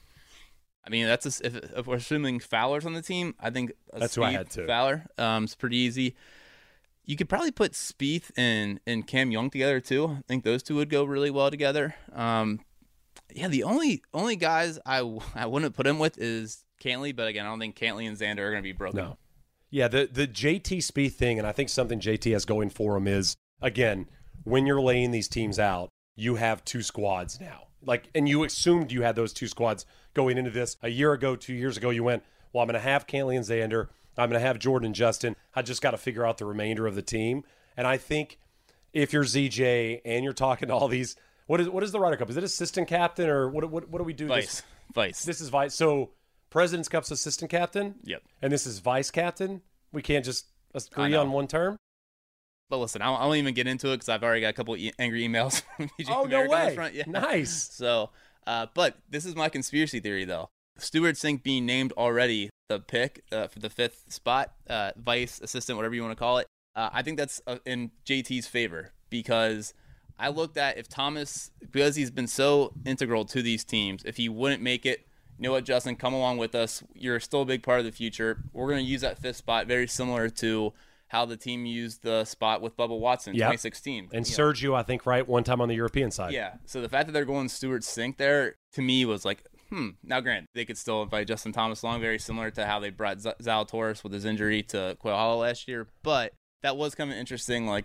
If we're assuming Fowler's on the team, I think that's who I had too. Fowler. It's pretty easy. You could probably put Spieth and Cam Young together too. I think those two would go really well together. The only guys I wouldn't put him with is Cantley, but again, I don't think Cantley and Xander are going to be broken. No. Yeah, the JT Spieth thing, and I think something JT has going for him is, again, when you're laying these teams out, you have 2 squads now. And you assumed you had those 2 squads going into this. A year ago, 2 years ago, you went, well, I'm going to have Cantley and Xander. I'm going to have Jordan and Justin. I just got to figure out the remainder of the team. And I think if you're ZJ and you're talking to all these, what is the Ryder Cup? Is it assistant captain or what do we do? Vice. This is vice. So President's Cup's assistant captain? Yep. And this is vice captain? We can't just agree on one term? But listen, I won't even get into it because I've already got a couple angry emails from PGA Oh, America no way. on the front. Yeah. Nice. So, but this is my conspiracy theory, though. Stewart Cink being named already the pick for the 5th spot, vice assistant, whatever you want to call it. I think that's in JT's favor, because I looked at if Thomas, because he's been so integral to these teams, if he wouldn't make it, you know what, Justin, come along with us. You're still a big part of the future. We're going to use that 5th spot very similar to how the team used the spot with Bubba Watson in 2016. And Sergio, I think, right, one time on the European side. Yeah. So the fact that they're going Stewart Cink there, to me, was like, Now, granted, they could still invite Justin Thomas along, very similar to how they brought Zalatoris with his injury to Quail Hollow last year. But that was kind of interesting. Like,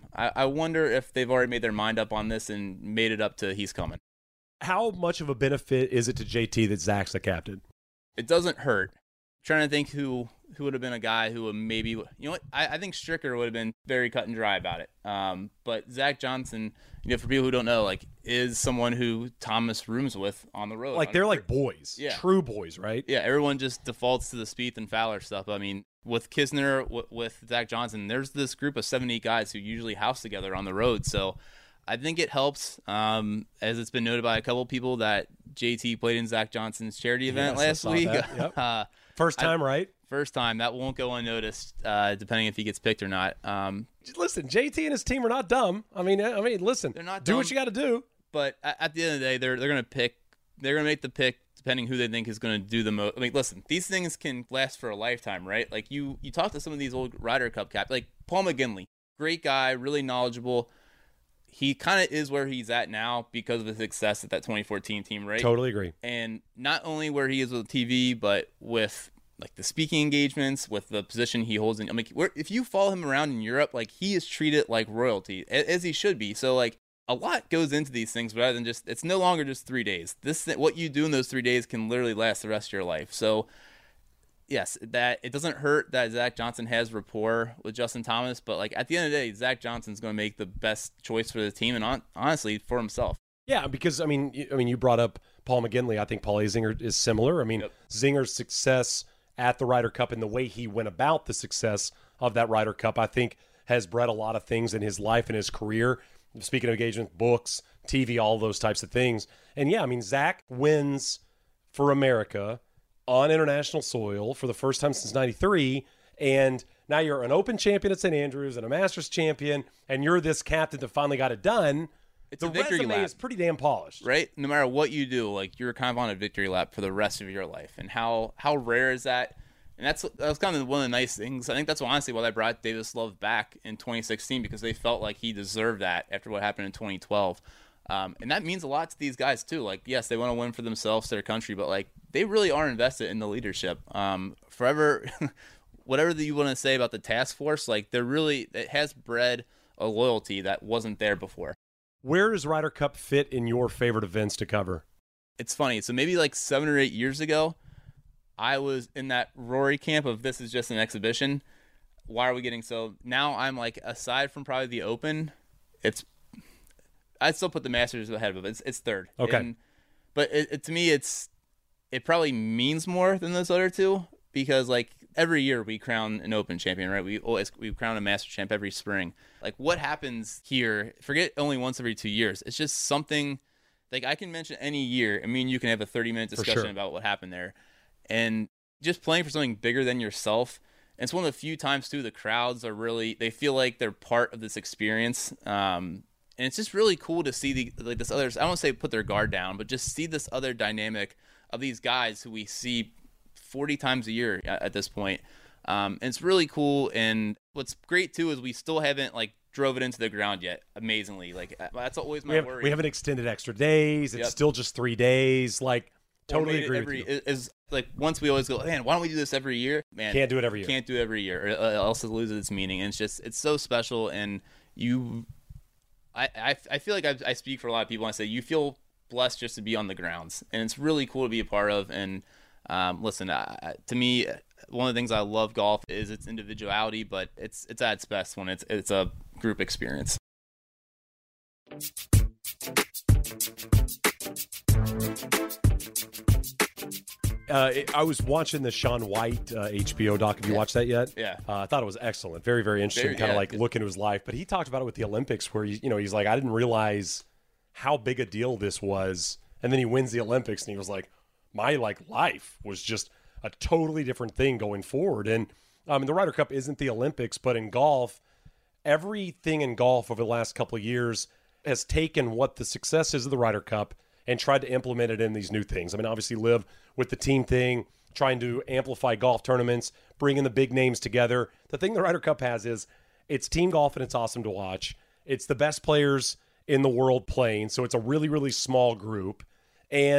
I wonder if they've already made their mind up on this and made it up to he's coming. How much of a benefit is it to JT that Zach's the captain? It doesn't hurt. Trying to think who would have been a guy who would maybe, you know what, I think Stricker would have been very cut and dry about it. But Zach Johnson, for people who don't know, like, is someone who Thomas rooms with on the road. Like, they're like boys, true boys, right? Yeah, everyone just defaults to the Spieth and Fowler stuff. I mean, with Kisner, with Zach Johnson, there's this group of 70 guys who usually house together on the road. So I think it helps, as it's been noted by a couple people, that JT played in Zach Johnson's charity event last week. Yep. First time, right? First time. That won't go unnoticed, depending if he gets picked or not. Listen, JT and his team are not dumb. I mean, listen, they're not do dumb, what you got to do. But at the end of the day, they're going to pick. They're going to make the pick depending who they think is going to do the most. I mean, listen, these things can last for a lifetime, right? Like you talk to some of these old Ryder Cup like Paul McGinley, great guy, really knowledgeable. He kind of is where he's at now because of his success at that 2014 team, right? Totally agree. And not only where he is with TV, but with like the speaking engagements, with the position he holds in. I mean, if you follow him around in Europe, like he is treated like royalty, as he should be. So like a lot goes into these things rather than just, it's no longer just 3 days. What you do in those 3 days can literally last the rest of your life. So yes, that it doesn't hurt that Zach Johnson has rapport with Justin Thomas, but like at the end of the day, Zach Johnson's going to make the best choice for the team and honestly for himself. Yeah, because I mean, you brought up Paul McGinley. I think Paul Azinger is similar. I mean, Zinger's success at the Ryder Cup and the way he went about the success of that Ryder Cup, I think, has bred a lot of things in his life and his career. Speaking of engagement, books, TV, all those types of things. And yeah, I mean, Zach wins for America on international soil for the first time since '93, and now you're an Open champion at St. Andrews and a Masters champion, and you're this captain that finally got it done. It's the a victory resume lap. is pretty damn polished, right? No matter what you do, like you're kind of on a victory lap for the rest of your life. And how rare is that? And that was kind of one of the nice things. I think that's honestly why they brought Davis Love back in 2016, because they felt like he deserved that after what happened in 2012. And that means a lot to these guys too. Like, yes, they want to win for themselves, their country, but like they really are invested in the leadership. Forever, whatever that you want to say about the task force, like it has bred a loyalty that wasn't there before. Where does Ryder Cup fit in your favorite events to cover? It's funny. So maybe like 7 or 8 years ago, I was in that Rory camp of this is just an exhibition. Why are we getting so? Now I'm like, aside from probably the Open, I'd still put the Masters ahead of it. It's third. Okay. But to me, it probably means more than those other two, because like every year we crown an Open champion, right? We crown a Master champ every spring. Like what happens here, forget only once every 2 years. It's just something like I can mention any year. I mean, you can have a 30-minute discussion about what happened there. And just playing for something bigger than yourself. And it's one of the few times too, the crowds are really, they feel like they're part of this experience. And it's just really cool to see this other, I won't say put their guard down, but just see this other dynamic of these guys who we see 40 times a year at this point. And it's really cool. And what's great too is we still haven't like drove it into the ground yet. Amazingly, like that's always my worry. We haven't extended extra days. It's still just 3 days. Like totally agree with you. Is like once we always go, man, why don't we do this every year? Man, can't do it every year. Can't do it every year, or else it loses its meaning. And it's so special. And I feel like I speak for a lot of people. I say you feel blessed just to be on the grounds, and it's really cool to be a part of. And listen, to me, one of the things I love golf is its individuality, but it's at its best when it's a group experience. I was watching the Shaun White HBO doc. Have you watched that yet? Yeah. I thought it was excellent. Very, very interesting. Kind of like look into his life. But he talked about it with the Olympics, where he's like, I didn't realize how big a deal this was. And then he wins the Olympics, and he was like, my life was just a totally different thing going forward. And the Ryder Cup isn't the Olympics, but in golf, everything in golf over the last couple of years has taken what the success is of the Ryder Cup and tried to implement it in these new things. I mean, obviously Liv with the team thing, trying to amplify golf tournaments, bringing the big names together. The thing the Ryder Cup has is it's team golf and it's awesome to watch. It's the best players in the world playing, so it's a really, really small group. And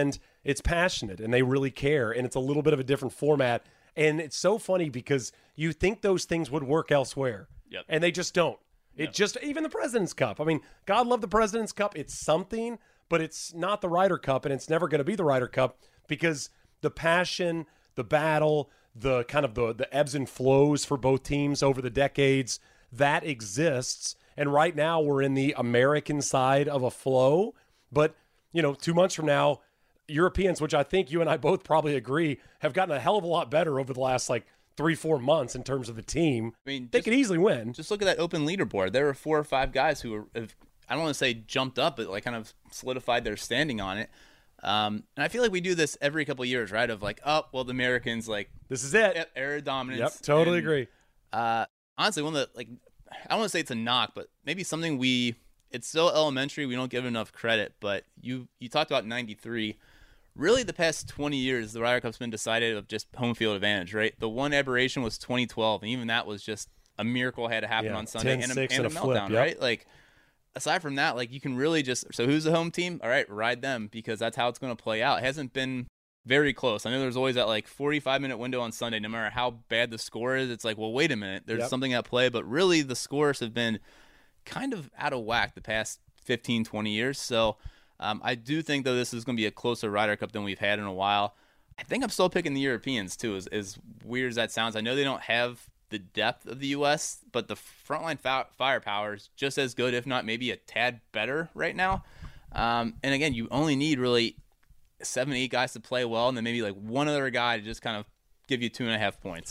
It's passionate, and they really care, and it's a little bit of a different format. And it's so funny because you think those things would work elsewhere, and they just don't. It just, even the President's Cup. I mean, God love the President's Cup. It's something, but it's not the Ryder Cup, and it's never going to be the Ryder Cup because the passion, the battle, the kind of the ebbs and flows for both teams over the decades, that exists. And right now we're in the American side of a flow. But, 2 months from now, Europeans, which I think you and I both probably agree, have gotten a hell of a lot better over the last 3-4 months in terms of the team. I mean, they could easily win. Just look at that open leaderboard. There were 4 or 5 guys who have, I don't want to say jumped up, but kind of solidified their standing on it. And I feel like we do this every couple of years, right? Of the Americans, this is it. Era dominance. Yep, totally agree. Honestly, one of the, I don't want to say it's a knock, but maybe something it's so elementary, we don't give it enough credit. But you talked about 93. Really, the past 20 years, the Ryder Cup's been decided of just home field advantage, right? The one aberration was 2012, and even that was just a miracle had to happen on Sunday and a meltdown, flip, right? Aside from that, you can really just, so who's the home team? All right, ride them, because that's how it's going to play out. It hasn't been very close. I know there's always that 45-minute window on Sunday, no matter how bad the score is. It's well, wait a minute, there's something at play. But really, the scores have been kind of out of whack the past 15, 20 years. So I do think, though, this is going to be a closer Ryder Cup than we've had in a while. I think I'm still picking the Europeans, too, as weird as that sounds. I know they don't have the depth of the U.S., but the frontline firepower is just as good, if not maybe a tad better right now. And again, you only need really 7-8 guys to play well, and then maybe one other guy to just kind of give you 2.5 points.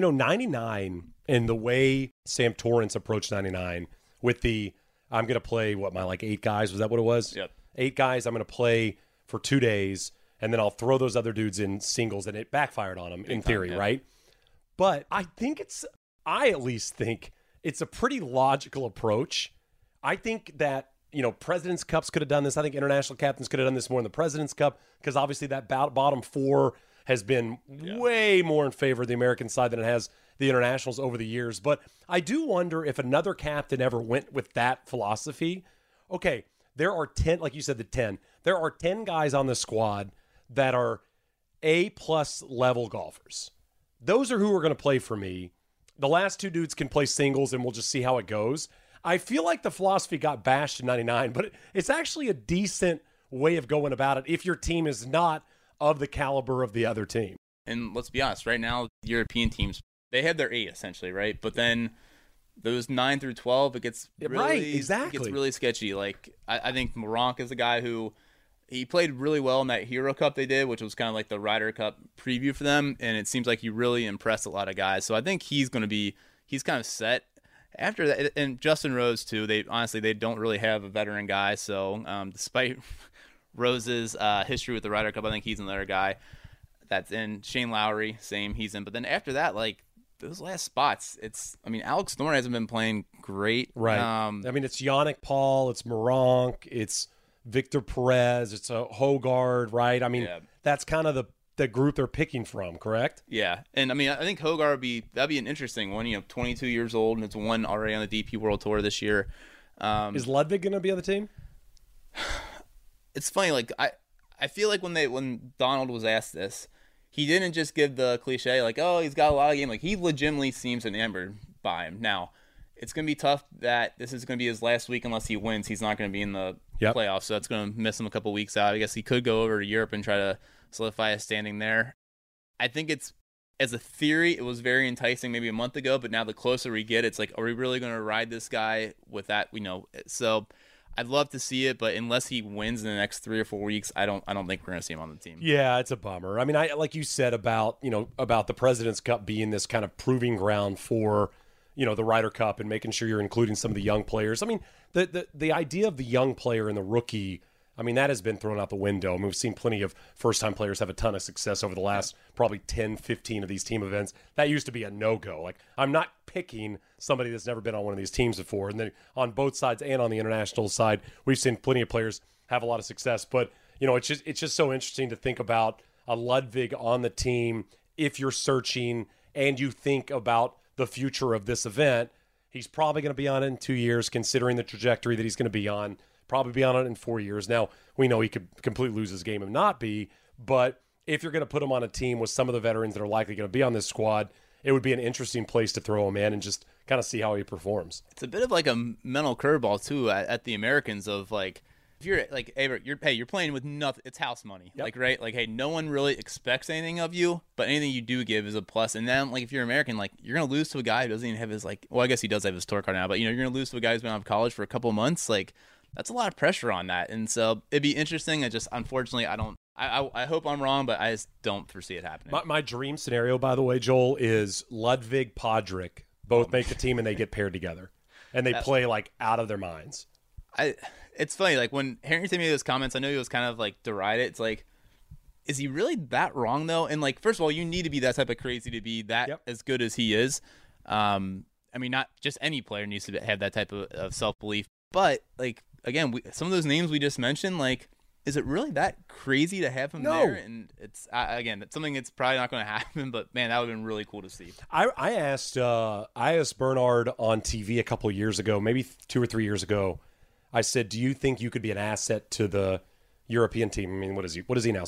99 and the way Sam Torrance approached 99 with I'm going to play my 8 guys. Was that what it was? Yep. 8 guys I'm going to play for 2 days, and then I'll throw those other dudes in singles, and it backfired on them in theory, right? But I at least think it's a pretty logical approach. I think that, President's Cups could have done this. I think international captains could have done this more in the President's Cup, because obviously that bottom 4 has been way more in favor of the American side than it has the internationals over the years. But I do wonder if another captain ever went with that philosophy. Okay, there are 10, like you said, there are 10 guys on the squad that are A-plus level golfers. Those are who are going to play for me. The last 2 dudes can play singles, and we'll just see how it goes. I feel like the philosophy got bashed in 99, but it's actually a decent way of going about it if your team is not of the caliber of the other team. And let's be honest, right now, European teams, they have their 8 essentially, right? But then those 9 through 12, it gets really, it gets really sketchy. I think Moronk is a guy who, he played really well in that Hero Cup they did, which was kind of the Ryder Cup preview for them, and it seems like he really impressed a lot of guys. So I think he's kind of set. After that, and Justin Rose too, they don't really have a veteran guy. So despite Rose's history with the Ryder Cup, I think he's another guy that's in. Shane Lowry, same, he's in. But then after that, those last spots, Alex Thorne hasn't been playing great. Right. It's Yannick Paul, it's Moronk, it's Victor Perez, it's a Hogard, right? That's kind of the group they're picking from, correct? Yeah. And I think Hogard that'd be an interesting one. 22 years old, and it's won already on the DP World Tour this year. Is Ludwig going to be on the team? It's funny, I feel like when Donald was asked this, he didn't just give the cliche oh, he's got a lot of game. He legitimately seems enamored by him. Now, it's going to be tough that this is going to be his last week unless he wins. He's not going to be in the playoffs, so that's going to miss him a couple weeks out. I guess he could go over to Europe and try to solidify a standing there. I think it's, as a theory, it was very enticing maybe a month ago, but now the closer we get, it's are we really going to ride this guy with that? So I'd love to see it, but unless he wins in the next 3 or 4 weeks, I don't think we're going to see him on the team. Yeah, it's a bummer. I like you said about the President's Cup being this kind of proving ground for the Ryder Cup and making sure you're including some of the young players. The idea of the young player and the rookie, that has been thrown out the window. We've seen plenty of first-time players have a ton of success over the last probably 10, 15 of these team events. That used to be a no-go. I'm not picking somebody that's never been on one of these teams before. And then on both sides and on the international side, we've seen plenty of players have a lot of success. But, it's just so interesting to think about a Ludwig on the team if you're searching and you think about the future of this event. He's probably going to be on it in 2 years, considering the trajectory that he's going to be on. Probably be on it in 4 years. Now, we know he could completely lose his game and not be, But if you're going to put him on a team with some of the veterans that are likely going to be on this squad, it would be an interesting place to throw him in and just kind of see how he performs. It's a bit of like a mental curveball too at the Americans of like, if you're like, you're playing with nothing. It's house money. Yep. Like, right? Like, hey, no one really expects anything of you, but anything you do give is a plus. And then, like, if you're American, like, you're going to lose to a guy who doesn't even have his, like, well, I guess he does have his tour card now, but, you know, you're going to lose to a guy who's been out of college for a couple of months. Like, that's a lot of pressure on that. And so it'd be interesting. Unfortunately, I hope I'm wrong, but I just don't foresee it happening. My dream scenario, by the way, Joel, is Ludwig Podrick both make the team and they get paired together. And they play, like, out of their minds. It's funny, like, when Harrington made those comments, I know he was kind of, like, derided. It's like, is he really that wrong, though? And, like, first of all, you need to be that type of crazy to be that as good as he is. I mean, not just any player needs to have that type of self-belief. But, like, again, some of those names we just mentioned, like, is it really that crazy to have him there? And it's, again, it's something that's probably not going to happen, but, man, that would have been really cool to see. I asked Bernard on TV a couple of years ago, maybe 2 or 3 years ago. I said, do you think you could be an asset to the European team? I mean, what is he now,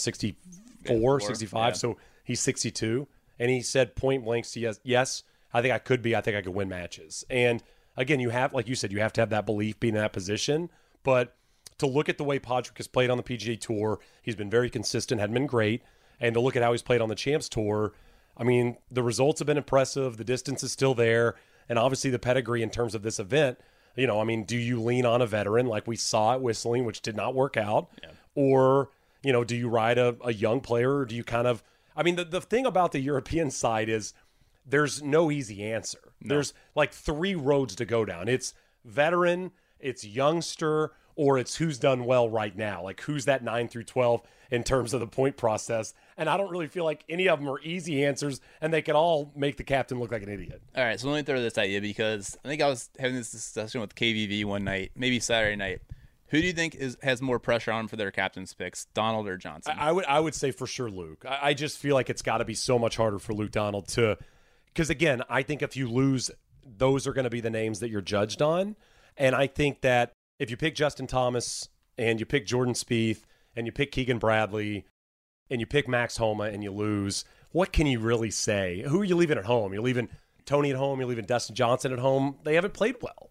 64, 65? Yeah. So he's 62. And he said point blank, yes, I think I could be. I think I could win matches. And, again, you have, like you said, you have to have that belief being in that position. But to look at the way Podrick has played on the PGA Tour, he's been very consistent, hadn't been great. And to look at how he's played on the Champs Tour, I mean, the results have been impressive. The distance is still there. And obviously the pedigree in terms of this event. You know, I mean, do you lean on a veteran like we saw at Whistling, which did not work out? Yeah. Or, you know, do you ride a young player? Or do you kind of – I mean, the thing about the European side is there's no easy answer. No. There's like 3 roads to go down. It's veteran, it's youngster, or it's who's done well right now. Like who's that 9 through 12 in terms of the point process. And I don't really feel like any of them are easy answers, and they can all make the captain look like an idiot. All right, so let me throw this at you because I think I was having this discussion with KVV one night, maybe Saturday night. Who do you think has more pressure on for their captain's picks, Donald or Johnson? I would say for sure Luke. I just feel like it's got to be so much harder for Luke Donald to – because, again, I think if you lose, those are going to be the names that you're judged on. And I think that if you pick Justin Thomas and you pick Jordan Spieth and you pick Keegan Bradley and you pick Max Homa and you lose, what can you really say? Who are you leaving at home? You're leaving Tony at home? You're leaving Dustin Johnson at home? They haven't played well.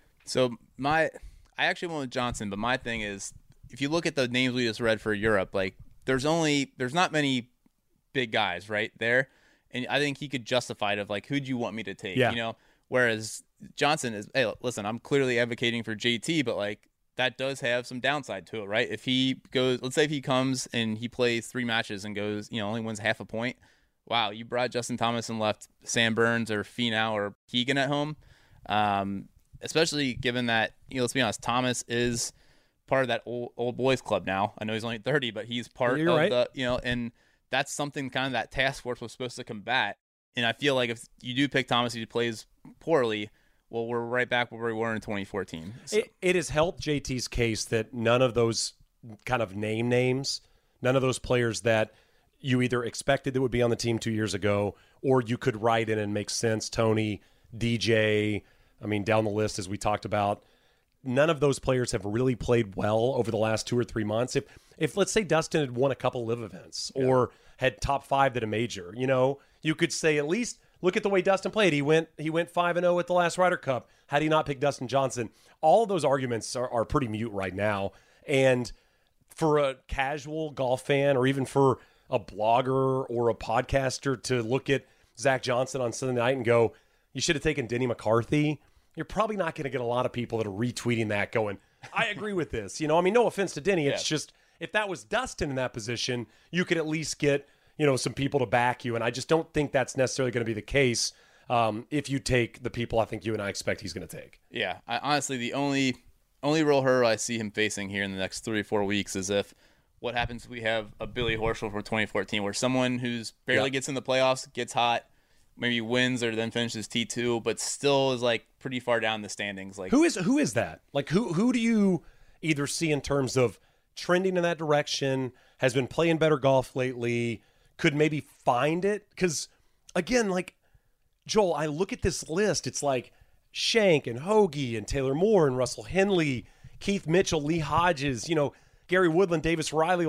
So I actually went with Johnson, but my thing is, if you look at the names we just read for Europe, like there's not many big guys right there, and I think he could justify it of like, who do you want me to take? Yeah. You know, whereas Johnson is, hey, listen, I'm clearly advocating for JT, but like that does have some downside to it, right? If he goes, let's say if he comes and he plays 3 matches and goes, you know, only wins half a point. Wow, you brought Justin Thomas and left Sam Burns or Finau or Keegan at home. Especially given that, you know, let's be honest, Thomas is part of that old boys club now. I know he's only 30, but he's part of the, you know, and that's something kind of that task force was supposed to combat. And I feel like if you do pick Thomas, he plays poorly, well, we're right back where we were in 2014. So. It has helped JT's case that none of those kind of names, none of those players that you either expected that would be on the team 2 years ago, or you could write in and make sense, Tony, DJ, I mean, down the list as we talked about, none of those players have really played well over the last 2 or 3 months. If let's say Dustin had won a couple live events or had top 5 at a major, you know, you could say at least look at the way Dustin played. He went 5-0 at the last Ryder Cup. Had he not picked Dustin Johnson? All of those arguments are pretty mute right now. And for a casual golf fan or even for a blogger or a podcaster to look at Zach Johnson on Sunday night and go, you should have taken Denny McCarthy, you're probably not going to get a lot of people that are retweeting that going, I agree with this. You know, I mean, no offense to Denny. It's just, if that was Dustin in that position, you could at least get, you know, some people to back you. And I just don't think that's necessarily going to be the case if you take the people I think you and I expect he's going to take. Yeah. Honestly, the only real hurdle I see him facing here in the next 3 or 4 weeks is if what happens if we have a Billy Horschel for 2014 where someone who's barely gets in the playoffs, gets hot, maybe wins or then finishes T2, but still is like pretty far down the standings. Like who is that? Like who do you either see in terms of trending in that direction, has been playing better golf lately, could maybe find it? Because again, like Joel, I look at this list, it's like Shank and Hoagie and Taylor Moore and Russell Henley, Keith Mitchell, Lee Hodges, you know, Gary Woodland, Davis Riley. Like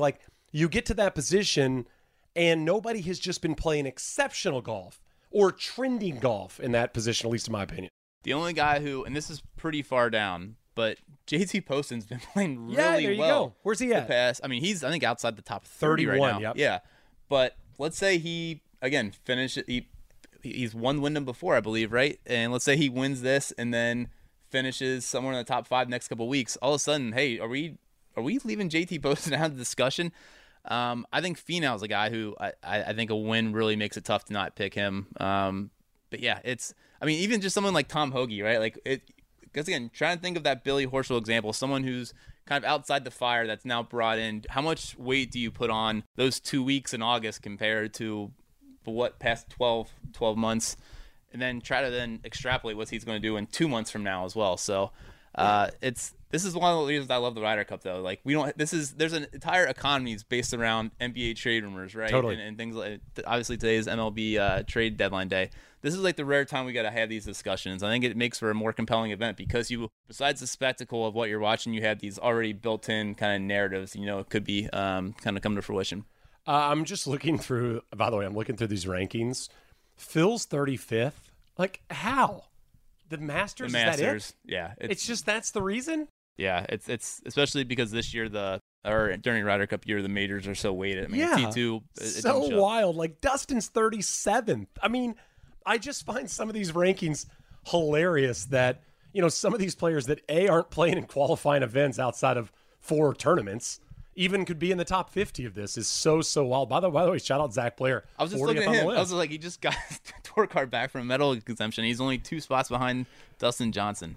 you get to that position and nobody has just been playing exceptional golf or trending golf in that position, at least in my opinion. The only guy who, and this is pretty far down, but JT Poston's been playing really there you well. Go. Where's he at? I mean, he's, I think, outside the top 30 right now. Yep. Yeah. But let's say he, again, he's won Wyndham before, I believe, right? And let's say he wins this and then finishes somewhere in the top 5 next couple of weeks. All of a sudden, hey, are we leaving JT Poston out of the discussion? I think Finau's a guy who I think a win really makes it tough to not pick him. But yeah, even just someone like Tom Hoge, right? Because again, trying to think of that Billy Horschel example, someone who's kind of outside the fire that's now brought in. How much weight do you put on those 2 weeks in August compared to past 12 months, and then try to then extrapolate what he's going to do in 2 months from now as well. So this is one of the reasons I love the Ryder Cup, though. There's an entire economy based around NBA trade rumors, right? Totally. And things like, obviously today is MLB trade deadline day. This is like the rare time we got to have these discussions. I think it makes for a more compelling event because besides the spectacle of what you're watching, you have these already built-in kind of narratives. It could be kind of come to fruition. I'm just looking through, by the way, these rankings. Phil's 35th. Like, how? The Masters, is that it? Yeah. It's just, that's the reason? Yeah, it's especially because this year during Ryder Cup year, the majors are so weighted. I mean, yeah, T2, so wild. Like, Dustin's 37th. I mean, I just find some of these rankings hilarious that, some of these players that aren't playing in qualifying events outside of 4 tournaments even could be in the top 50 of this is so wild. By the way, shout out Zach Blair. I was just looking at him. I was like, he just got his tour card back from a medal exemption. He's only 2 spots behind Dustin Johnson.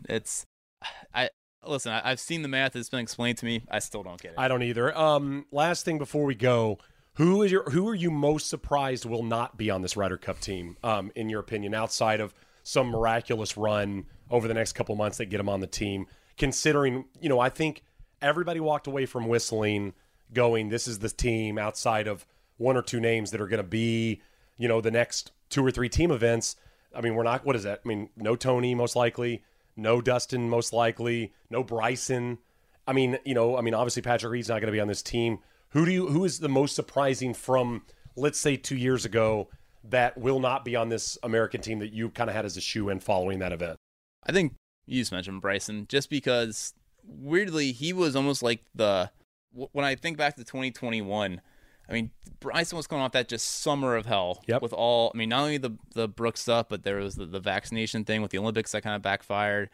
I've seen the math. It's been explained to me. I still don't get it. I don't either. Last thing before we go, who are you most surprised will not be on this Ryder Cup team, in your opinion, outside of some miraculous run over the next couple months that get them on the team? Considering, I think everybody walked away from whistling going, this is the team outside of 1 or 2 names that are going to be, the next 2 or 3 team events. I mean, we're not, what is that? I mean, no Tony, most likely, no Dustin, most likely, no Bryson. Obviously Patrick Reed's not going to be on this team. Who is the most surprising from, let's say, 2 years ago that will not be on this American team that you kind of had as a shoe-in following that event? I think you just mentioned Bryson, just because weirdly he was almost like when I think back to 2021, I mean, Bryson was coming off that just summer of hell. Yep. With all, not only the Brooks stuff, but there was the vaccination thing with the Olympics that kind of backfired.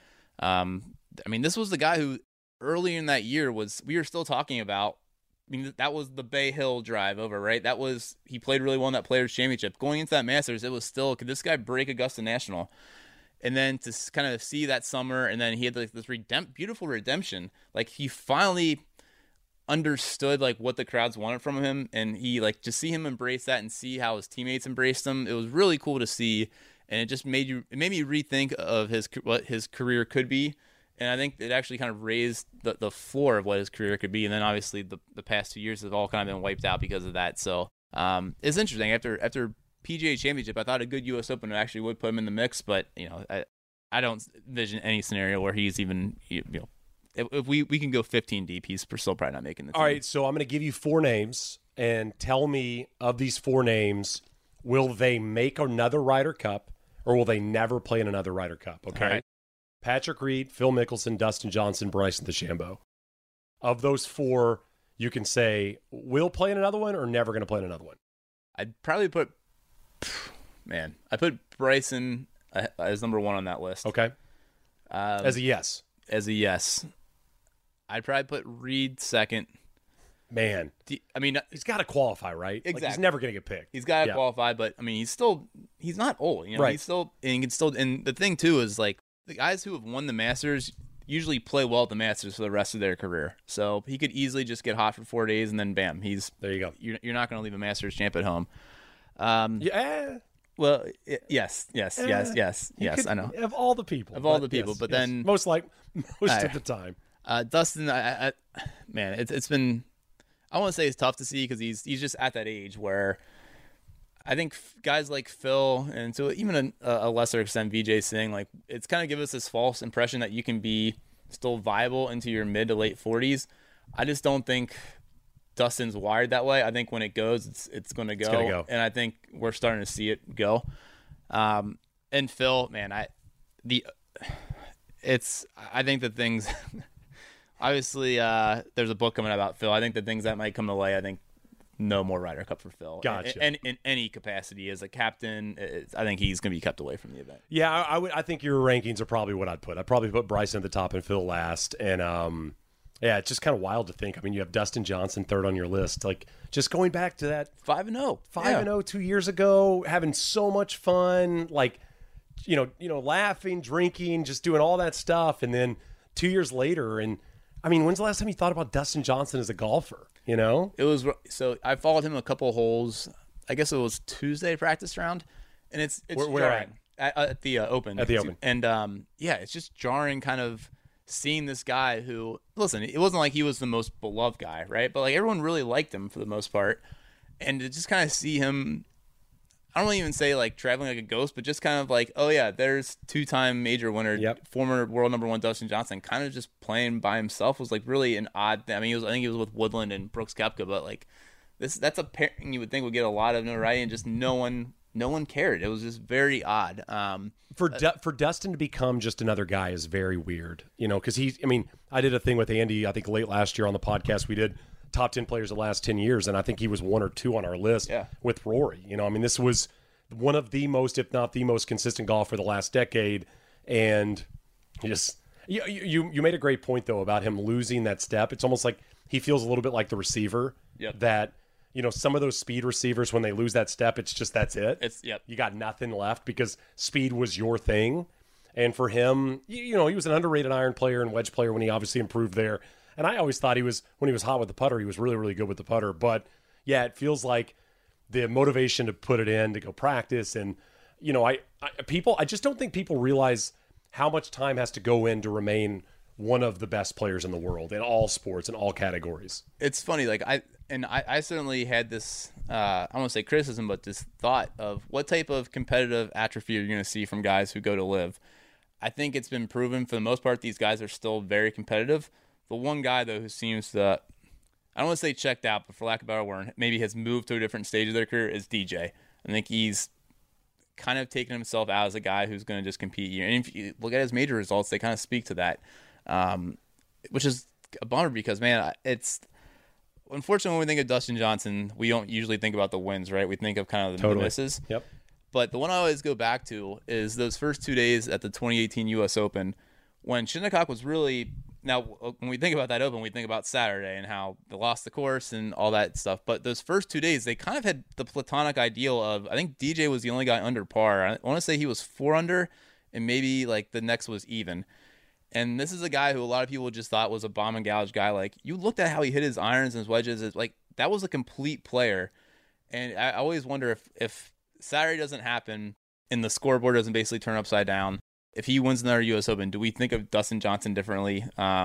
This was the guy who early in that year we were still talking about. That was the Bay Hill drive over, right? He played really well in that Players Championship. Going into that Masters, it was still, could this guy break Augusta National? And then to kind of see that summer, and then he had this beautiful redemption. Like, he finally understood what the crowds wanted from him, and he just see him embrace that and see how his teammates embraced him. It was really cool to see, and it just made me rethink of what his career could be. And I think it actually kind of raised the floor of what his career could be. And then obviously the past 2 years have all kind of been wiped out because of that. So it's interesting. After PGA Championship, I thought a good U.S. Open actually would put him in the mix, but I don't envision any scenario where he's even if we can go 15 deep, he's still probably not making the team. All right, so I'm going to give you 4 names, and tell me of these 4 names, will they make another Ryder Cup, or will they never play in another Ryder Cup? Okay, right. Patrick Reed, Phil Mickelson, Dustin Johnson, Bryson DeChambeau. Of those 4, you can say will play in another one or never going to play in another one. I'd probably put Bryson as number 1 on that list. Okay, as a yes. As a yes. I'd probably put Reed second. Man, he's got to qualify, right? Exactly. He's never going to get picked. He's got to qualify, but he's not old. Right. He's still, and he can still. And the thing too is the guys who have won the Masters usually play well at the Masters for the rest of their career. So he could easily just get hot for 4 days and then bam, there you go. You're not going to leave a Masters champ at home. Yeah. Well, yes. I know. Of all the people. But then most of the time. Dustin, it's been. I want to say it's tough to see because he's just at that age where I think guys like Phil and to even a lesser extent VJ Singh, it's kind of give us this false impression that you can be still viable into your mid to late 40s. I just don't think Dustin's wired that way. I think when it goes, it's going to go. It's gonna go. And I think we're starting to see it go. And Phil, man, I think the things obviously there's a book coming out about Phil. I think the things that might come to light, I think no more Ryder Cup for Phil. Gotcha. And in any capacity as a captain, I think he's going to be kept away from the event. Yeah, I think your rankings are probably what I'd put. I'd probably put Bryson at the top and Phil last. And yeah, it's just kind of wild to think. I mean, you have Dustin Johnson third on your list. Like, just going back to that 5-0, 5-0 2 years ago, having so much fun, like, you know, laughing, drinking, just doing all that stuff, and then 2 years later, and I mean, when's the last time you thought about Dustin Johnson as a golfer? You know, it was so I followed him a couple holes. I guess it was Tuesday practice round, and it's where at the Open. At the Open, and yeah, it's just jarring, kind of seeing this guy who, listen, it wasn't like he was the most beloved guy, right? But like everyone really liked him for the most part, and to just kind of see him, I don't even say like traveling like a ghost, but just kind of like, oh yeah, there's two-time major winner, former world number one Dustin Johnson, kind of just playing by himself was like really an odd thing. I mean, I think he was with Woodland and Brooks Koepka, but like that's a pairing you would think would get a lot of notoriety, and just no one cared. It was just very odd. For Dustin to become just another guy is very weird, you know, because I did a thing with Andy, I think late last year on the podcast, we did top 10 players of the last 10 years, and I think he was 1 or 2 on our list with Rory. You know, I mean, this was one of the most, if not the most consistent golfer the last decade, and you made a great point, though, about him losing that step. It's almost like he feels a little bit like the receiver that, you know, some of those speed receivers, when they lose that step, it's just that's it. You got nothing left because speed was your thing. And for him, you know, he was an underrated iron player and wedge player when he obviously improved there. And I always thought when he was hot with the putter, he was really, really good with the putter. But yeah, it feels like the motivation to put it in, to go practice. And, you know, I just don't think people realize how much time has to go in to remain one of the best players in the world in all sports, in all categories. It's funny. Like I certainly had this, I don't want to say criticism, but this thought of what type of competitive atrophy you're going to see from guys who go to live. I think it's been proven for the most part, these guys are still very competitive. The one guy, though, who seems to, I don't want to say checked out, but for lack of a better word, maybe has moved to a different stage of their career is DJ. I think he's kind of taken himself out as a guy who's going to just compete here. And if you look at his major results, they kind of speak to that, which is a bummer because, man, it's unfortunately when we think of Dustin Johnson, we don't usually think about the wins, right? We think of kind of the misses. Yep. But the one I always go back to is those first 2 days at the 2018 U.S. Open when Shinnecock was really – now, when we think about that Open, we think about Saturday and how they lost the course and all that stuff. But those first 2 days, they kind of had the platonic ideal of, I think DJ was the only guy under par. I want to say he was 4 under, and maybe like the next was even. And this is a guy who a lot of people just thought was a bomb and gouge guy. Like, you looked at how he hit his irons and his wedges. It's like, that was a complete player. And I always wonder if Saturday doesn't happen and the scoreboard doesn't basically turn upside down, if he wins another U.S. Open, do we think of Dustin Johnson differently? I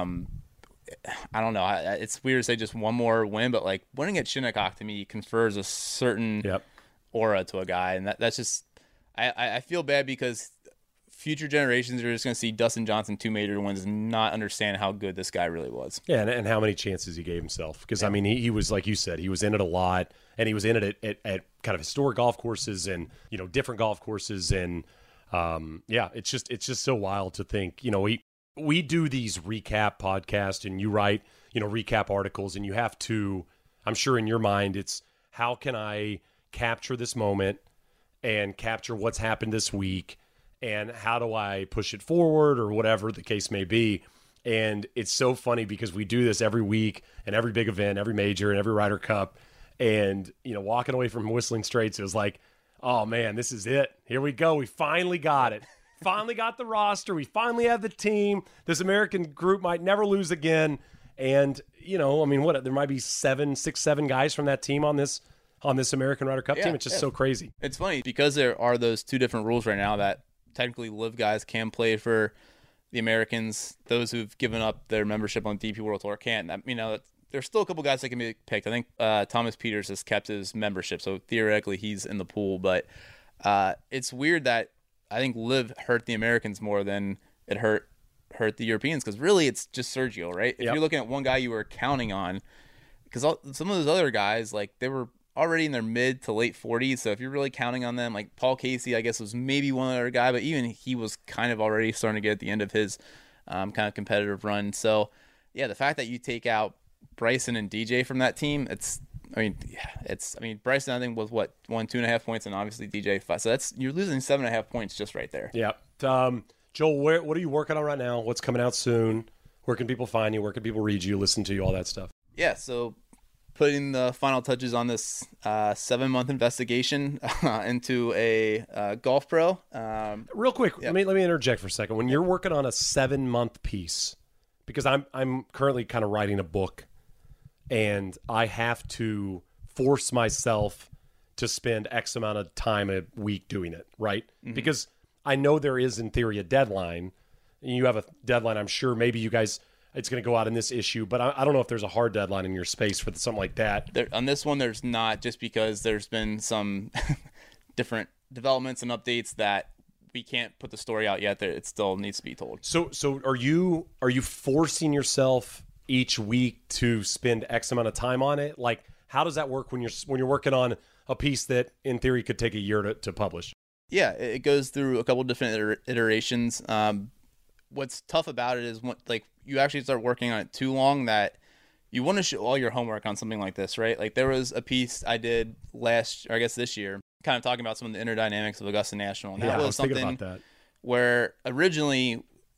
don't know. It's weird to say just one more win, but like winning at Shinnecock to me confers a certain aura to a guy, and that's just I feel bad because future generations are just going to see Dustin Johnson 2 major wins and not understand how good this guy really was. Yeah, and how many chances he gave himself. Because, I mean, he was, like you said, he was in it a lot, and he was in it at kind of historic golf courses and, you know, different golf courses. And, yeah, it's just so wild to think, you know, we do these recap podcasts, and you write, you know, recap articles, and you have to, I'm sure in your mind, it's how can I capture this moment and capture what's happened this week, and how do I push it forward, or whatever the case may be. And it's so funny because we do this every week and every big event, every major and every Ryder Cup. And, you know, walking away from Whistling Straits, it was like, oh man, this is it. Here we go. We finally got it. Finally got the roster. We finally have the team. This American group might never lose again. And, you know, I mean, there might be 7 guys from that team on this American Ryder Cup team. It's just so crazy. It's funny because there are those two different rules right now that technically live guys can play for the Americans. Those who've given up their membership on DP World Tour can't. You know, there's still a couple guys that can be picked. I think Thomas Peters has kept his membership, so theoretically he's in the pool. But it's weird that I think live hurt the Americans more than it hurt the Europeans, because really it's just Sergio, right? If you're looking at one guy you were counting on because some of those other guys, like, they were already in their mid to late 40s. So if you're really counting on them, like Paul Casey, I guess, was maybe one other guy, but even he was kind of already starting to get at the end of his kind of competitive run. So yeah, the fact that you take out Bryson and DJ from that team, Bryson, I think, was what, 2.5 points, and obviously DJ 5. So you're losing 7.5 points just right there. Yeah. Joel, what are you working on right now? What's coming out soon? Where can people find you? Where can people read you, listen to you, all that stuff? Yeah, so putting the final touches on this 7-month investigation into a golf pro. Real quick, let me interject for a second. When you're working on a 7-month piece, because I'm currently kind of writing a book, and I have to force myself to spend X amount of time a week doing it, right? Mm-hmm. Because I know there is, in theory, a deadline. You have a deadline. I'm sure maybe you guys, it's going to go out in this issue, but I don't know if there's a hard deadline in your space for something like that. On this one, there's not, just because there's been some different developments and updates that we can't put the story out yet. It still needs to be told. So are you forcing yourself each week to spend X amount of time on it? Like, how does that work when you're working on a piece that in theory could take a year to publish? Yeah, it goes through a couple of different iterations. What's tough about it is you actually start working on it too long, that you want to show all your homework on something like this, right? Like, there was a piece I did this year, kind of talking about some of the inner dynamics of Augusta National. And that was something where originally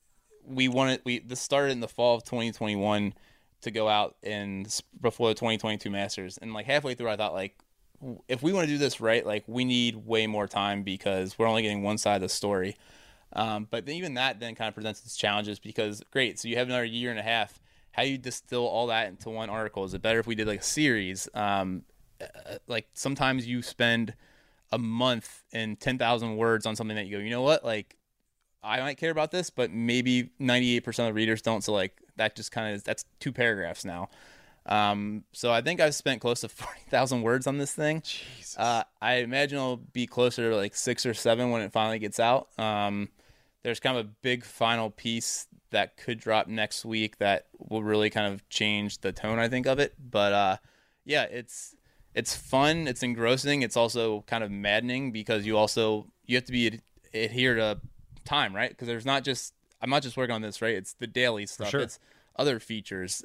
this started in the fall of 2021 to go out before the 2022 Masters. And like halfway through, I thought, like, if we want to do this right, like, we need way more time because we're only getting one side of the story. But even that then kind of presents its challenges, because great, so you have another year and a half. How do you distill all that into one article? Is it better if we did like a series? Like, sometimes you spend a month and 10,000 words on something that you go, you know what, like, I might care about this, but maybe 98% of the readers don't. So like, that just kind of that's 2 paragraphs now. So I think I've spent close to 40,000 words on this thing. Jesus. I imagine it'll be closer to like 6 or 7 when it finally gets out. There's kind of a big final piece that could drop next week that will really kind of change the tone, I think, of it. But yeah, it's fun. It's engrossing. It's also kind of maddening because you have to adhere to time, right? Because I'm not just working on this, right? It's the daily stuff. Sure. It's other features.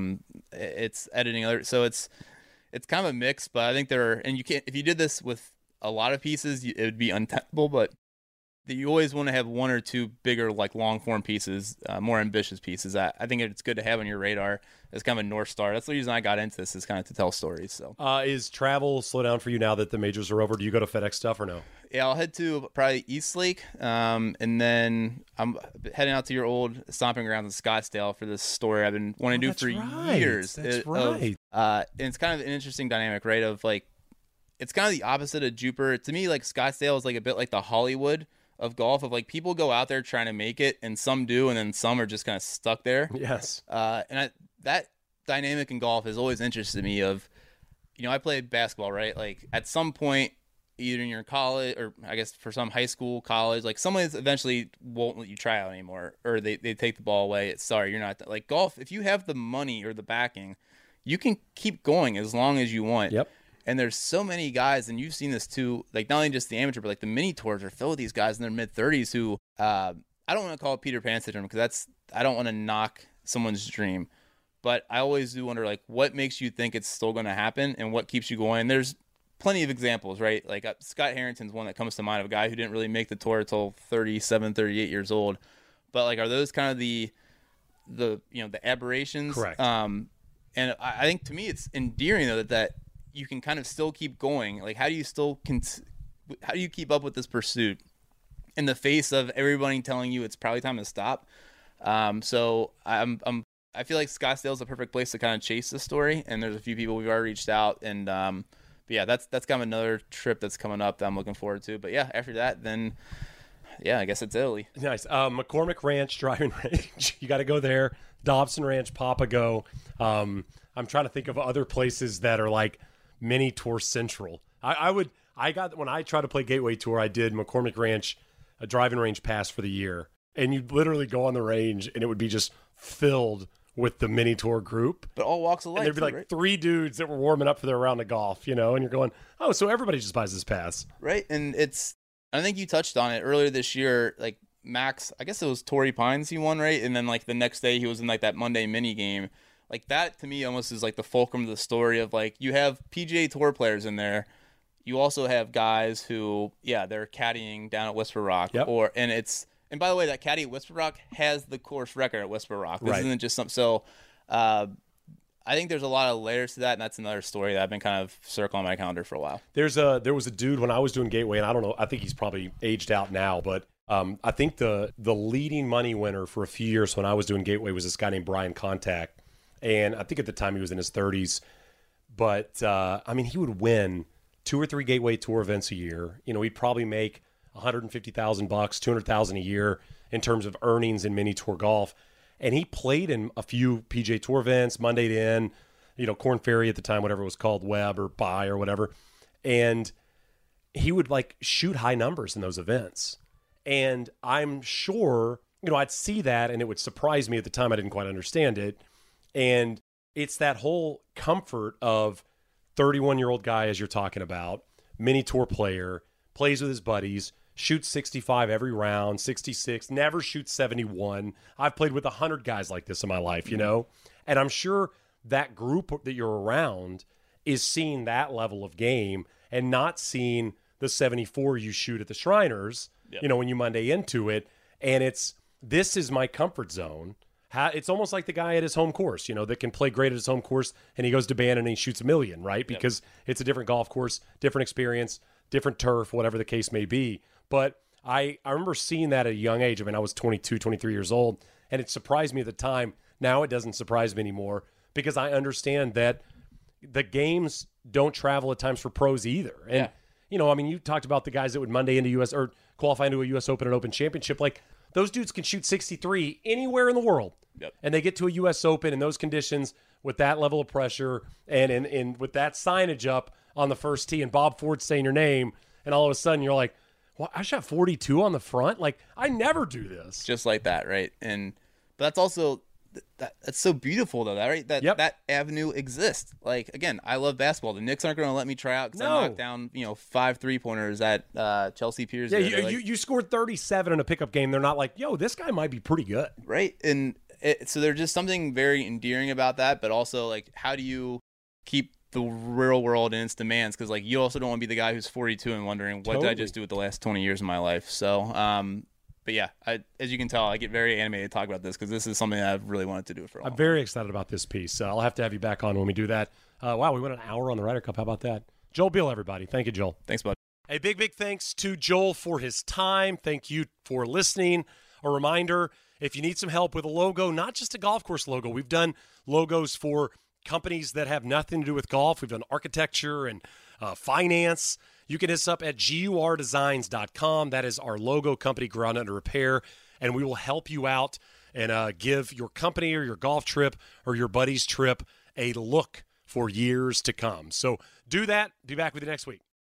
It's editing so it's kind of a mix, but I think and you can't, if you did this with a lot of pieces, it would be untenable, but you always want to have 1 or 2 bigger, like, long form pieces, more ambitious pieces. I think it's good to have on your radar as kind of a North Star. That's the reason I got into this, is kind of to tell stories. So, is travel slow down for you now that the majors are over? Do you go to FedEx stuff or no? Yeah, I'll head to probably Eastlake, and then I'm heading out to your old stomping grounds in Scottsdale for this story I've been wanting to do for years. That's right. And it's kind of an interesting dynamic, right? Of like, it's kind of the opposite of Jupiter. To me, like, Scottsdale is like a bit like the Hollywood of golf, of like, people go out there trying to make it, and some do, and then some are just kind of stuck there. Yes. That dynamic in golf has always interested me. Of, I played basketball, right? Like, at some point, either in your college, or I guess for some high school, college, like, someone eventually won't let you try out anymore, or they take the ball away. Sorry, you're not. Like, golf, if you have the money or the backing, you can keep going as long as you want. Yep. And there's so many guys, and you've seen this too, like, not only just the amateur, but like the mini tours are filled with these guys in their mid-30s who, I don't want to call it Peter Pan syndrome, because I don't want to knock someone's dream, but I always do wonder, like, what makes you think it's still going to happen, and what keeps you going? There's plenty of examples, right? Like, Scott Harrington's one that comes to mind, of a guy who didn't really make the tour until 37, 38 years old. But like, are those kind of the aberrations? Correct. And I think, to me, it's endearing though that you can kind of still keep going. Like, how do you keep up with this pursuit in the face of everybody telling you it's probably time to stop? So I feel like Scottsdale is the perfect place to kind of chase this story. And there's a few people we've already reached out, and but yeah, that's kind of another trip that's coming up that I'm looking forward to. But yeah, after that, then yeah, I guess it's Italy. Nice. McCormick Ranch driving range. You got to go there. Dobson Ranch, Papago. I'm trying to think of other places that are like mini tour central. When I tried to play Gateway Tour, I did McCormick Ranch, a driving range pass for the year. And you'd literally go on the range and it would be just filled with the mini tour group. But all walks of life. And there'd be like right? 3 dudes that were warming up for their round of golf, and you're going, oh, so everybody just buys this pass. Right. And I think you touched on it earlier this year, like Max, I guess it was Torrey Pines he won, right? And then like the next day he was in like that Monday mini game. Like that to me almost is like the fulcrum of the story of like you have PGA Tour players in there. You also have guys who, they're caddying down at Whisper Rock. Yep. And by the way, that caddy at Whisper Rock has the course record at Whisper Rock. This right. isn't just something. So I think there's a lot of layers to that, and that's another story that I've been kind of circling on my calendar for a while. There was a dude when I was doing Gateway, and I don't know, I think he's probably aged out now, but I think the leading money winner for a few years when I was doing Gateway was this guy named Brian Contact. And I think at the time he was in his 30s. But, he would win 2 or 3 Gateway Tour events a year. He'd probably make $150,000, $200,000 a year in terms of earnings in mini tour golf. And he played in a few PGA Tour events, Monday Inn, Korn Ferry at the time, whatever it was called, Webb or Buy or whatever. And he would like shoot high numbers in those events. And I'm sure, I'd see that and it would surprise me at the time. I didn't quite understand it. And it's that whole comfort of 31-year-old guy, as you're talking about, mini tour player, plays with his buddies, shoots 65 every round, 66, never shoots 71. I've played with 100 guys like this in my life, And I'm sure that group that you're around is seeing that level of game and not seeing the 74 you shoot at the Shriners, when you Monday into it. And this is my comfort zone. It's almost like the guy at his home course, that can play great at his home course, and he goes to Bannon and he shoots 1,000,000, right? Because it's a different golf course, different experience, different turf, whatever the case may be. But I remember seeing that at a young age. I was 22, 23 years old, and it surprised me at the time. Now it doesn't surprise me anymore because I understand that the games don't travel at times for pros either. And, you talked about the guys that would Monday into U.S. or qualify into a U.S. Open and Open Championship. Like, those dudes can shoot 63 anywhere in the world. Yep. And they get to a U.S. Open in those conditions with that level of pressure and with that signage up on the first tee and Bob Ford saying your name, and all of a sudden you're like, well, I shot 42 on the front? Like, I never do this. Just like that, right? But that's also that's so beautiful, though, right? That avenue exists. Like, again, I love basketball. The Knicks aren't going to let me try out because I knocked down 5 3-pointers at Chelsea Piers. Yeah, you scored 37 in a pickup game. They're not like, yo, this guy might be pretty good. Right, and so there's just something very endearing about that, but also, like, how do you keep the real world in its demands? Because, like, you also don't want to be the guy who's 42 and wondering, what did I just do with the last 20 years of my life? So, but yeah, as you can tell, I get very animated to talk about this because this is something that I've really wanted to do for a while. I'm very excited about this piece. I'll have to have you back on when we do that. Wow, we went an hour on the Ryder Cup. How about that? Joel Beal, everybody. Thank you, Joel. Thanks, bud. A big thanks to Joel for his time. Thank you for listening. A reminder, if you need some help with a logo, not just a golf course logo, we've done logos for companies that have nothing to do with golf. We've done architecture and finance. You can hit us up at GURdesigns.com. That is our logo company, Ground Under Repair, and we will help you out and give your company or your golf trip or your buddy's trip a look for years to come. So do that. Be back with you next week.